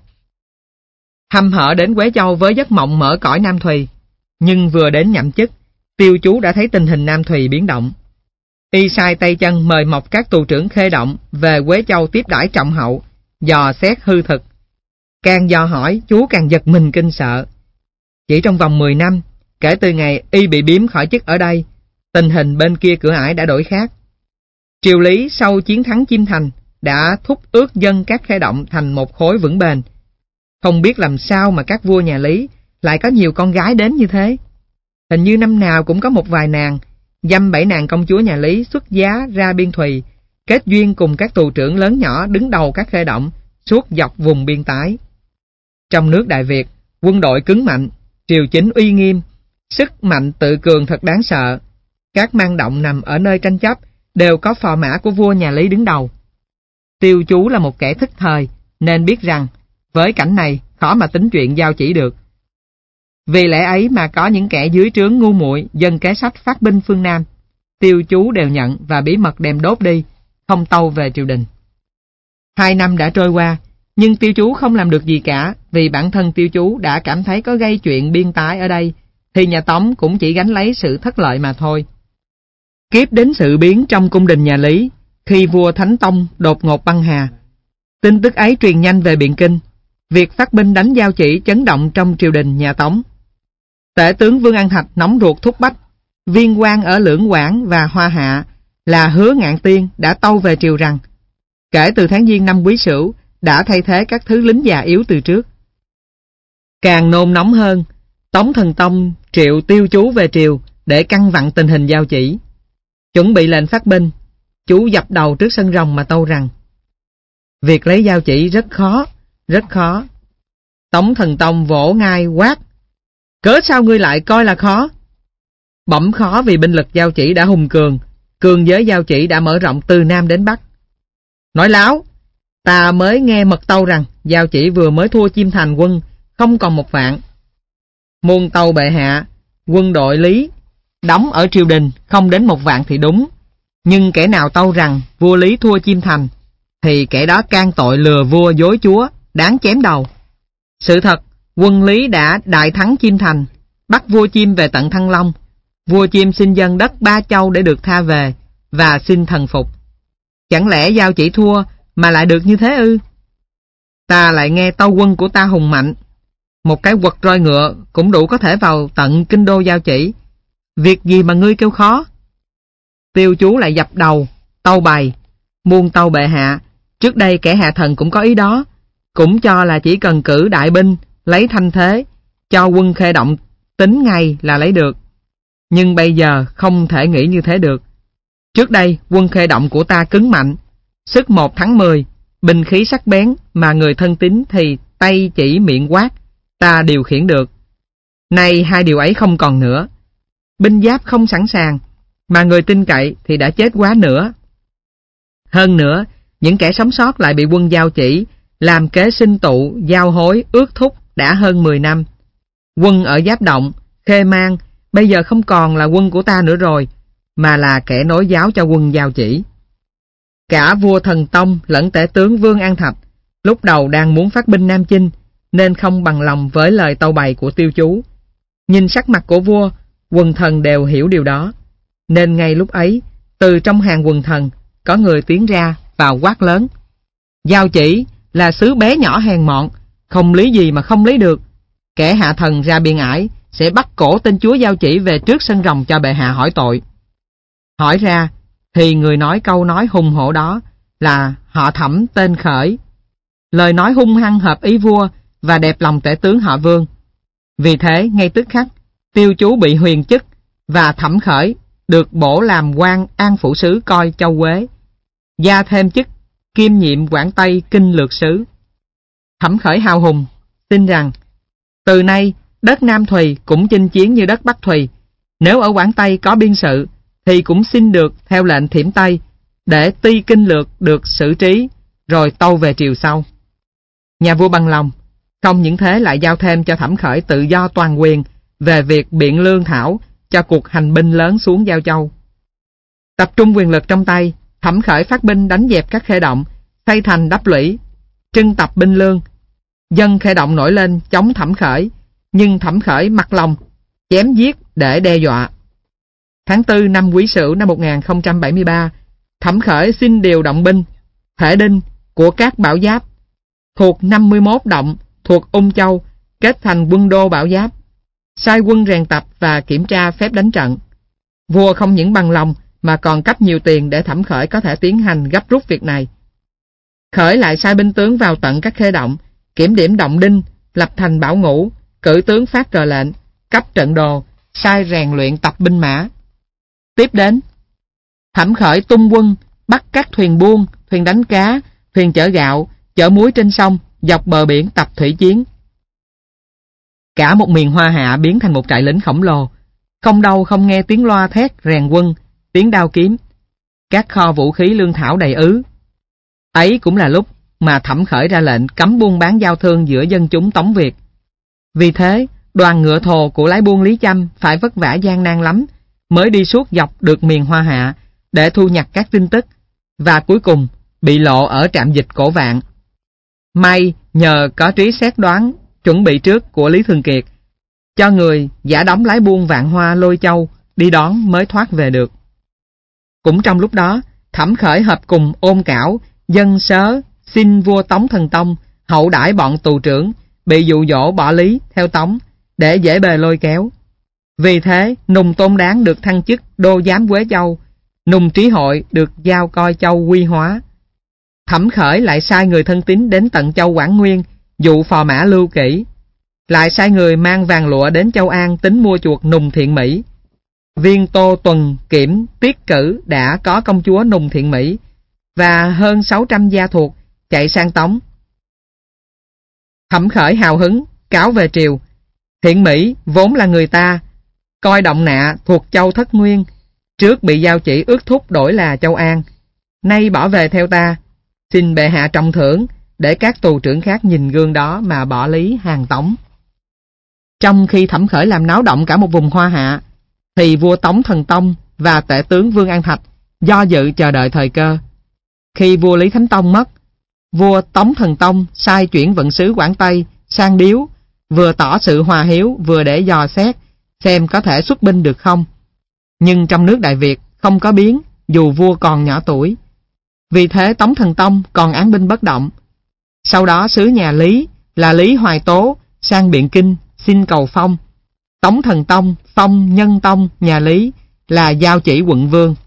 Hăm hở đến Quế Châu với giấc mộng mở cõi Nam Thùy, nhưng vừa đến nhậm chức, Tiêu Chú đã thấy tình hình Nam Thùy biến động. Y sai tay chân mời mọc các tù trưởng Khê Động về Quế Châu tiếp đãi trọng hậu, dò xét hư thực. Càng dò hỏi, chú càng giật mình kinh sợ. Chỉ trong vòng mười năm, kể từ ngày Y bị biếm khỏi chức ở đây, tình hình bên kia cửa ải đã đổi khác. Triều Lý sau chiến thắng Chiêm Thành đã thúc ước dân các Khê Động thành một khối vững bền. Không biết làm sao mà các vua nhà Lý lại có nhiều con gái đến như thế. Hình như năm nào cũng có một vài nàng, dăm bảy nàng công chúa nhà Lý xuất giá ra biên thùy, kết duyên cùng các tù trưởng lớn nhỏ đứng đầu các Khê Động suốt dọc vùng biên tái. Trong nước Đại Việt, quân đội cứng mạnh, triều chính uy nghiêm, sức mạnh tự cường thật đáng sợ. Các mang động nằm ở nơi tranh chấp đều có phò mã của vua nhà Lý đứng đầu. Tiêu Chú là một kẻ thức thời, nên biết rằng với cảnh này khó mà tính chuyện giao chỉ được. Vì lẽ ấy mà có những kẻ dưới trướng ngu muội dân kế sách phát binh phương Nam, Tiêu Chú đều nhận và bí mật đem đốt đi, không tâu về triều đình. Hai năm đã trôi qua, nhưng Tiêu Chú không làm được gì cả, vì bản thân Tiêu Chú đã cảm thấy có gây chuyện biên tái ở đây, thì nhà Tống cũng chỉ gánh lấy sự thất lợi mà thôi. Kiếp đến sự biến trong cung đình nhà Lý, khi vua Thánh Tông đột ngột băng hà. Tin tức ấy truyền nhanh về Biện Kinh, việc phát binh đánh Giao Chỉ chấn động trong triều đình nhà Tống. Tể tướng Vương An Thạch nóng ruột thúc bách, viên quan ở Lưỡng Quảng và Hoa Hạ là Hứa Ngạn Tiên đã tâu về triều rằng, kể từ tháng Giêng năm Quý Sửu đã thay thế các thứ lính già yếu từ trước. Càng nôn nóng hơn, Tống Thần Tông triệu Tiêu Chú về triều để căn vặn tình hình Giao Chỉ. Chuẩn bị lệnh phát binh, chú dập đầu trước sân rồng mà tâu rằng, việc lấy Giao Chỉ rất khó, rất khó. Tống Thần Tông vỗ ngai quát, cớ sao ngươi lại coi là khó? Bẩm khó vì binh lực Giao Chỉ đã hùng cường, cường giới Giao Chỉ đã mở rộng từ Nam đến Bắc. Nói láo, ta mới nghe mật tâu rằng Giao Chỉ vừa mới thua Chiêm Thành quân, không còn một vạn. Muôn tâu bệ hạ, quân đội Lý đóng ở triều đình không đến một vạn thì đúng, nhưng kẻ nào tâu rằng vua Lý thua Chiêm Thành, thì kẻ đó can tội lừa vua dối chúa, đáng chém đầu. Sự thật, quân Lý đã đại thắng Chiêm Thành, bắt vua Chiêm về tận Thăng Long. Vua Chiêm xin dân đất Ba Châu để được tha về, và xin thần phục. Chẳng lẽ Giao Chỉ thua mà lại được như thế ư? Ta lại nghe tâu quân của ta hùng mạnh, một cái quật roi ngựa cũng đủ có thể vào tận kinh đô Giao Chỉ. Việc gì mà ngươi kêu khó? Tiêu Chú lại dập đầu, tâu bày, muôn tâu bệ hạ, trước đây kẻ hạ thần cũng có ý đó, cũng cho là chỉ cần cử đại binh, lấy thanh thế, cho quân Khê Động tính ngay là lấy được. Nhưng bây giờ không thể nghĩ như thế được. Trước đây quân Khê Động của ta cứng mạnh, sức một thắng mười, binh khí sắc bén mà người thân tín thì tay chỉ miệng quát, ta điều khiển được. Nay hai điều ấy không còn nữa. Binh giáp không sẵn sàng, mà người tin cậy thì đã chết quá nữa. Hơn nữa, những kẻ sống sót lại bị quân Giao Chỉ làm kế sinh tụ, giao hối, ước thúc đã hơn mười năm. Quân ở Giáp Động, Khê Mang bây giờ không còn là quân của ta nữa rồi, mà là kẻ nối giáo cho quân Giao Chỉ. Cả vua Thần Tông lẫn tể tướng Vương An Thạch lúc đầu đang muốn phát binh Nam Chinh, nên không bằng lòng với lời tâu bày của Tiêu Chú. Nhìn sắc mặt của vua, quần thần đều hiểu điều đó, nên ngay lúc ấy, từ trong hàng quần thần có người tiến ra vào quát lớn, Giao Chỉ là xứ bé nhỏ hèn mọn, không lý gì mà không lấy được. Kẻ hạ thần ra biên ải sẽ bắt cổ tên chúa Giao Chỉ về trước sân rồng cho bệ hạ hỏi tội. Hỏi ra thì người nói câu nói hùng hổ đó là họ Thẩm tên Khởi. Lời nói hung hăng hợp ý vua và đẹp lòng tể tướng họ Vương. Vì thế ngay tức khắc, Tiêu Chú bị huyền chức và Thẩm Khởi được bổ làm quan an phủ sứ coi châu Quế, gia thêm chức kiêm nhiệm Quảng Tây kinh lược sứ. Thẩm Khởi hào hùng xin rằng từ nay Đất Nam Thùy cũng chinh chiến như đất Bắc Thùy. Nếu ở Quảng Tây có biên sự, thì cũng xin được theo lệnh Thiểm Tây, để ti kinh lược được xử trí, rồi tâu về triều sau. Nhà vua bằng lòng, không những thế lại giao thêm cho Thẩm Khởi tự do toàn quyền về việc biện lương thảo cho cuộc hành binh lớn xuống Giao Châu. Tập trung quyền lực trong tay, Thẩm Khởi phát binh đánh dẹp các khê động, xây thành đắp lũy, trưng tập binh lương. Dân khê động nổi lên chống Thẩm Khởi, nhưng Thẩm Khởi mặc lòng, chém giết để đe dọa. Tháng tư năm Quý Sửu năm một nghìn không trăm bảy mươi ba, Thẩm Khởi xin điều động binh, thể đinh của các Bảo Giáp, thuộc năm mươi mốt động thuộc Ung Châu, kết thành quân đô Bảo Giáp, sai quân rèn tập và kiểm tra phép đánh trận. Vua không những bằng lòng mà còn cấp nhiều tiền để Thẩm Khởi có thể tiến hành gấp rút việc này. Khởi lại sai binh tướng vào tận các khê động, kiểm điểm động đinh, lập thành bảo ngũ, cử tướng phát cờ lệnh, cấp trận đồ, sai rèn luyện tập binh mã. Tiếp đến, Thẩm Khởi tung quân, bắt các thuyền buôn, thuyền đánh cá, thuyền chở gạo, chở muối trên sông, dọc bờ biển tập thủy chiến. Cả một miền Hoa Hạ biến thành một trại lính khổng lồ, không đâu không nghe tiếng loa thét rèn quân, tiếng đao kiếm, các kho vũ khí lương thảo đầy ứ. Ấy cũng là lúc mà Thẩm Khởi ra lệnh cấm buôn bán giao thương giữa dân chúng Tống Việt. Vì thế, đoàn ngựa thồ của lái buôn Lý Châm phải vất vả gian nan lắm mới đi suốt dọc được miền Hoa Hạ để thu nhặt các tin tức, và cuối cùng bị lộ ở trạm dịch Cổ Vạn. May nhờ có trí xét đoán chuẩn bị trước của Lý Thường Kiệt, cho người giả đóng lái buôn Vạn Hoa Lôi Châu đi đón mới thoát về được. Cũng trong lúc đó, Thẩm Khởi hợp cùng Ôn Cảo, dân sớ xin vua Tống Thần Tông hậu đãi bọn tù trưởng bị dụ dỗ bỏ Lý theo Tống để dễ bề lôi kéo. Vì thế, Nùng Tôn Đáng được thăng chức đô giám Quế Châu, Nùng Trí Hội được giao coi châu Quy Hóa. Thẩm Khởi lại sai người thân tín đến tận châu Quảng Nguyên dụ phò mã Lưu Kỷ, lại sai người mang vàng lụa đến châu An tính mua chuộc Nùng Thiện Mỹ. Viên Tô Tuần Kiểm tiết cử đã có công chúa Nùng Thiện Mỹ và hơn sáu trăm gia thuộc chạy sang Tống. Thẩm Khởi hào hứng cáo về triều: Thiện Mỹ vốn là người ta, coi Động Nạ thuộc châu Thất Nguyên, trước bị giao chỉ ước thúc đổi là châu An, nay bỏ về theo ta, xin bệ hạ trọng thưởng để các tù trưởng khác nhìn gương đó mà bỏ Lý hàng Tống. Trong khi Thẩm Khởi làm náo động cả một vùng Hoa Hạ, thì vua Tống Thần Tông và tể tướng Vương An Thạch do dự chờ đợi thời cơ. Khi vua Lý Thánh Tông mất, vua Tống Thần Tông sai chuyển vận sứ Quảng Tây sang Điếu, vừa tỏ sự hòa hiếu vừa để dò xét xem có thể xuất binh được không. Nhưng trong nước Đại Việt không có biến dù vua còn nhỏ tuổi. Vì thế Tống Thần Tông còn án binh bất động. Sau đó sứ nhà Lý là Lý Hoài Tố sang Biện Kinh xin cầu phong. Tống Thần Tông phong Nhân Tông nhà Lý là giao chỉ quận vương.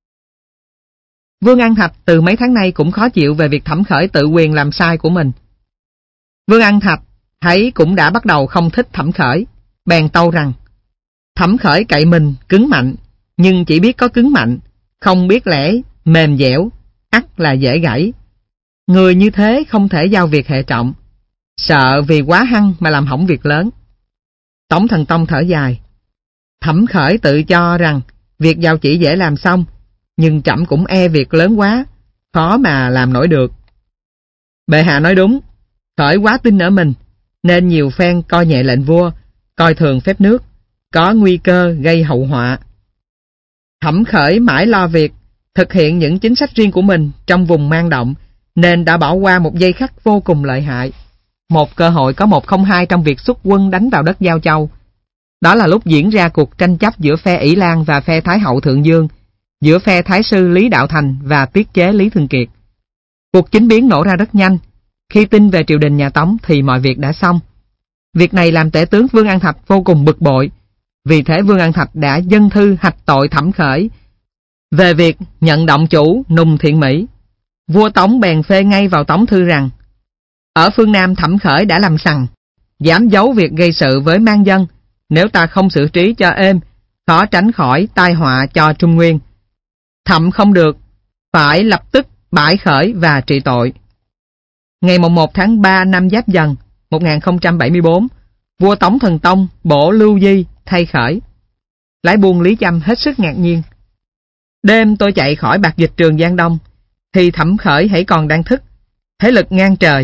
Vương An Thạch từ mấy tháng nay cũng khó chịu về việc Thẩm Khởi tự quyền làm sai của mình. Vương An Thạch thấy cũng đã bắt đầu không thích Thẩm Khởi, bèn tâu rằng Thẩm Khởi cậy mình cứng mạnh, nhưng chỉ biết có cứng mạnh, không biết lẽ mềm dẻo, ắt là dễ gãy. Người như thế không thể giao việc hệ trọng, sợ vì quá hăng mà làm hỏng việc lớn. Tống Thần Tông thở dài: Thẩm Khởi tự cho rằng việc giao chỉ dễ làm xong, nhưng trẫm cũng e việc lớn quá, khó mà làm nổi được. Bệ hạ nói đúng, Khởi quá tin ở mình, nên nhiều phen coi nhẹ lệnh vua, coi thường phép nước, có nguy cơ gây hậu họa. Thẩm Khởi mãi lo việc, thực hiện những chính sách riêng của mình trong vùng mang động, nên đã bỏ qua một giây khắc vô cùng lợi hại, một cơ hội có một không hai trong việc xuất quân đánh vào đất Giao Châu. Đó là lúc diễn ra cuộc tranh chấp giữa phe Ỷ Lan và phe Thái hậu Thượng Dương, giữa phe Thái sư Lý Đạo Thành và tiết chế Lý Thường Kiệt. Cuộc chính biến nổ ra rất nhanh. Khi tin về triều đình nhà Tống thì mọi việc đã xong. Việc này làm tể tướng Vương An Thạch vô cùng bực bội. Vì thế Vương An Thạch đã dâng thư hạch tội Thẩm Khởi về việc nhận động chủ Nùng Thiện Mỹ. Vua Tống bèn phê ngay vào tống thư rằng: Ở phương Nam Thẩm Khởi đã làm sằng, dám giấu việc gây sự với mang dân. Nếu ta không xử trí cho êm, khó tránh khỏi tai họa cho Trung Nguyên. Thẩm không được, phải lập tức bãi khởi và trị tội. Ngày mồng một tháng ba năm Giáp Dần một nghìn không trăm bảy mươi bốn, Vua Tống Thần Tông bổ Lưu Di thay khởi. Lái buôn Lý Châm hết sức ngạc nhiên. Đêm tôi chạy khỏi Bạc Dịch Trường Giang Đông, thì Thẩm Khởi hãy còn đang thức, thế lực ngang trời.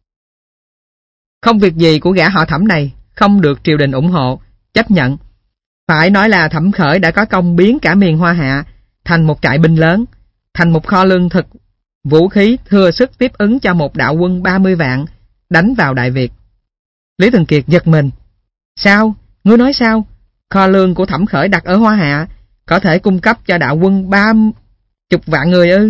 Không việc gì của gã họ Thẩm này không được triều đình ủng hộ, chấp nhận. Phải nói là Thẩm Khởi đã có công biến cả miền Hoa Hạ thành một trại binh lớn, thành một kho lương thực, vũ khí thừa sức tiếp ứng cho một đạo quân ba mươi vạn đánh vào Đại Việt. Lý Thường Kiệt giật mình. Sao? Ngươi nói sao? Kho lương của Thẩm Khởi đặt ở Hoa Hạ có thể cung cấp cho đạo quân ba chục vạn người ư?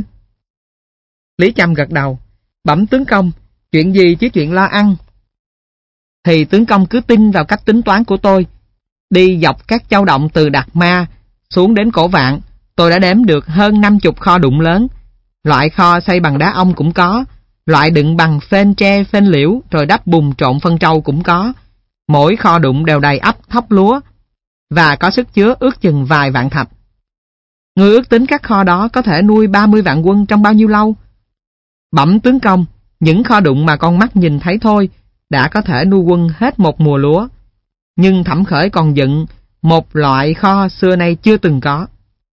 Lý Châm gật đầu. Bẩm tướng công, chuyện gì chứ chuyện lo ăn. Thì tướng công cứ tin vào cách tính toán của tôi. Đi dọc các châu động từ Đạt Ma xuống đến Cổ Vạn, tôi đã đếm được hơn năm chục kho đụng lớn. Loại kho xây bằng đá ong cũng có, loại đựng bằng phên tre, phên liễu rồi đắp bùn trộn phân trâu cũng có. Mỗi kho đụng đều đầy ắp thóc lúa và có sức chứa ước chừng vài vạn thạch. Người ước tính các kho đó có thể nuôi ba mươi vạn quân trong bao nhiêu lâu? Bẩm tướng công, những kho đụng mà con mắt nhìn thấy thôi đã có thể nuôi quân hết một mùa lúa. Nhưng Thẩm Khởi còn dựng một loại kho xưa nay chưa từng có.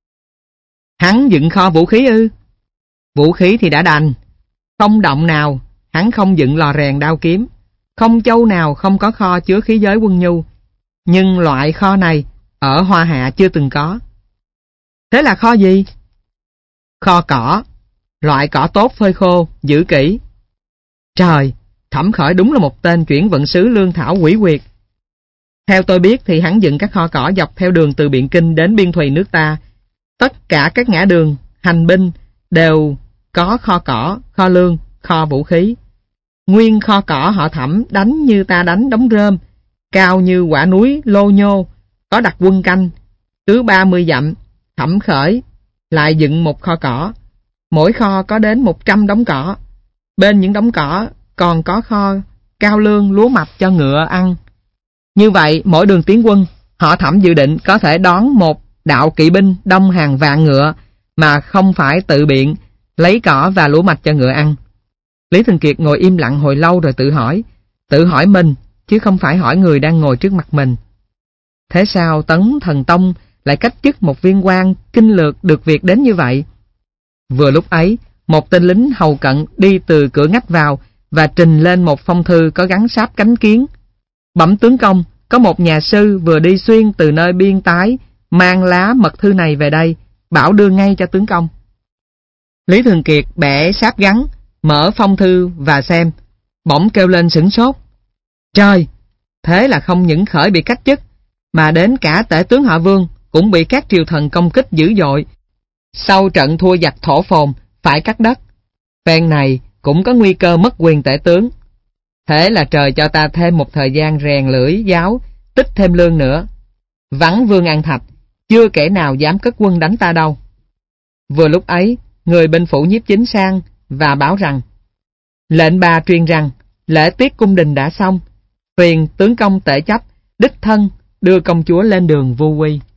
Hắn dựng kho vũ khí ư? Vũ khí thì đã đành. Không động nào hắn không dựng lò rèn đao kiếm, không châu nào không có kho chứa khí giới quân nhu. Nhưng loại kho này ở Hoa Hạ chưa từng có. Thế là kho gì? Kho cỏ. Loại cỏ tốt phơi khô, giữ kỹ. Trời, Thẩm Khởi đúng là một tên chuyển vận sứ lương thảo quỷ quyệt. Theo tôi biết thì hắn dựng các kho cỏ dọc theo đường từ Biện Kinh đến biên thùy nước ta. Tất cả các ngã đường, hành binh đều có kho cỏ, kho lương, kho vũ khí. Nguyên kho cỏ họ Thẩm đánh như ta đánh đống rơm, cao như quả núi Lô Nhô, có đặt quân canh. Cứ ba mươi dặm, Thẩm Khởi lại dựng một kho cỏ. Mỗi kho có đến một trăm đống cỏ. Bên những đống cỏ còn có kho cao lương lúa mạch cho ngựa ăn. Như vậy, mỗi đường tiến quân, họ Thẩm dự định có thể đón một đạo kỵ binh đông hàng vạn ngựa mà không phải tự biện lấy cỏ và lúa mạch cho ngựa ăn. Lý Thường Kiệt ngồi im lặng hồi lâu rồi tự hỏi, tự hỏi mình chứ không phải hỏi người đang ngồi trước mặt mình. Thế sao Tấn Thần Tông lại cách chức một viên quan kinh lược được việc đến như vậy? Vừa lúc ấy, một tên lính hầu cận đi từ cửa ngách vào và trình lên một phong thư có gắn sáp cánh kiến. Bẩm tướng công, có một nhà sư vừa đi xuyên từ nơi biên tái mang lá mật thư này về đây, bảo đưa ngay cho tướng công. Lý Thường Kiệt bẻ sáp gắn, mở phong thư và xem, bỗng kêu lên sửng sốt. Trời, thế là không những Khởi bị cách chức, mà đến cả tể tướng họ Vương cũng bị các triều thần công kích dữ dội. Sau trận thua giặc Thổ Phồn, phải cắt đất. Phen này cũng có nguy cơ mất quyền tể tướng. Thế là trời cho ta thêm một thời gian rèn lưỡi giáo, tích thêm lương nữa. Vắng Vương An Thạch, chưa kẻ nào dám cất quân đánh ta đâu. Vừa lúc ấy, người bên phủ Nhiếp Chính sang và báo rằng lệnh bà truyền rằng lễ tiết cung đình đã xong, phiền tướng công tể chấp đích thân đưa công chúa lên đường vu quy.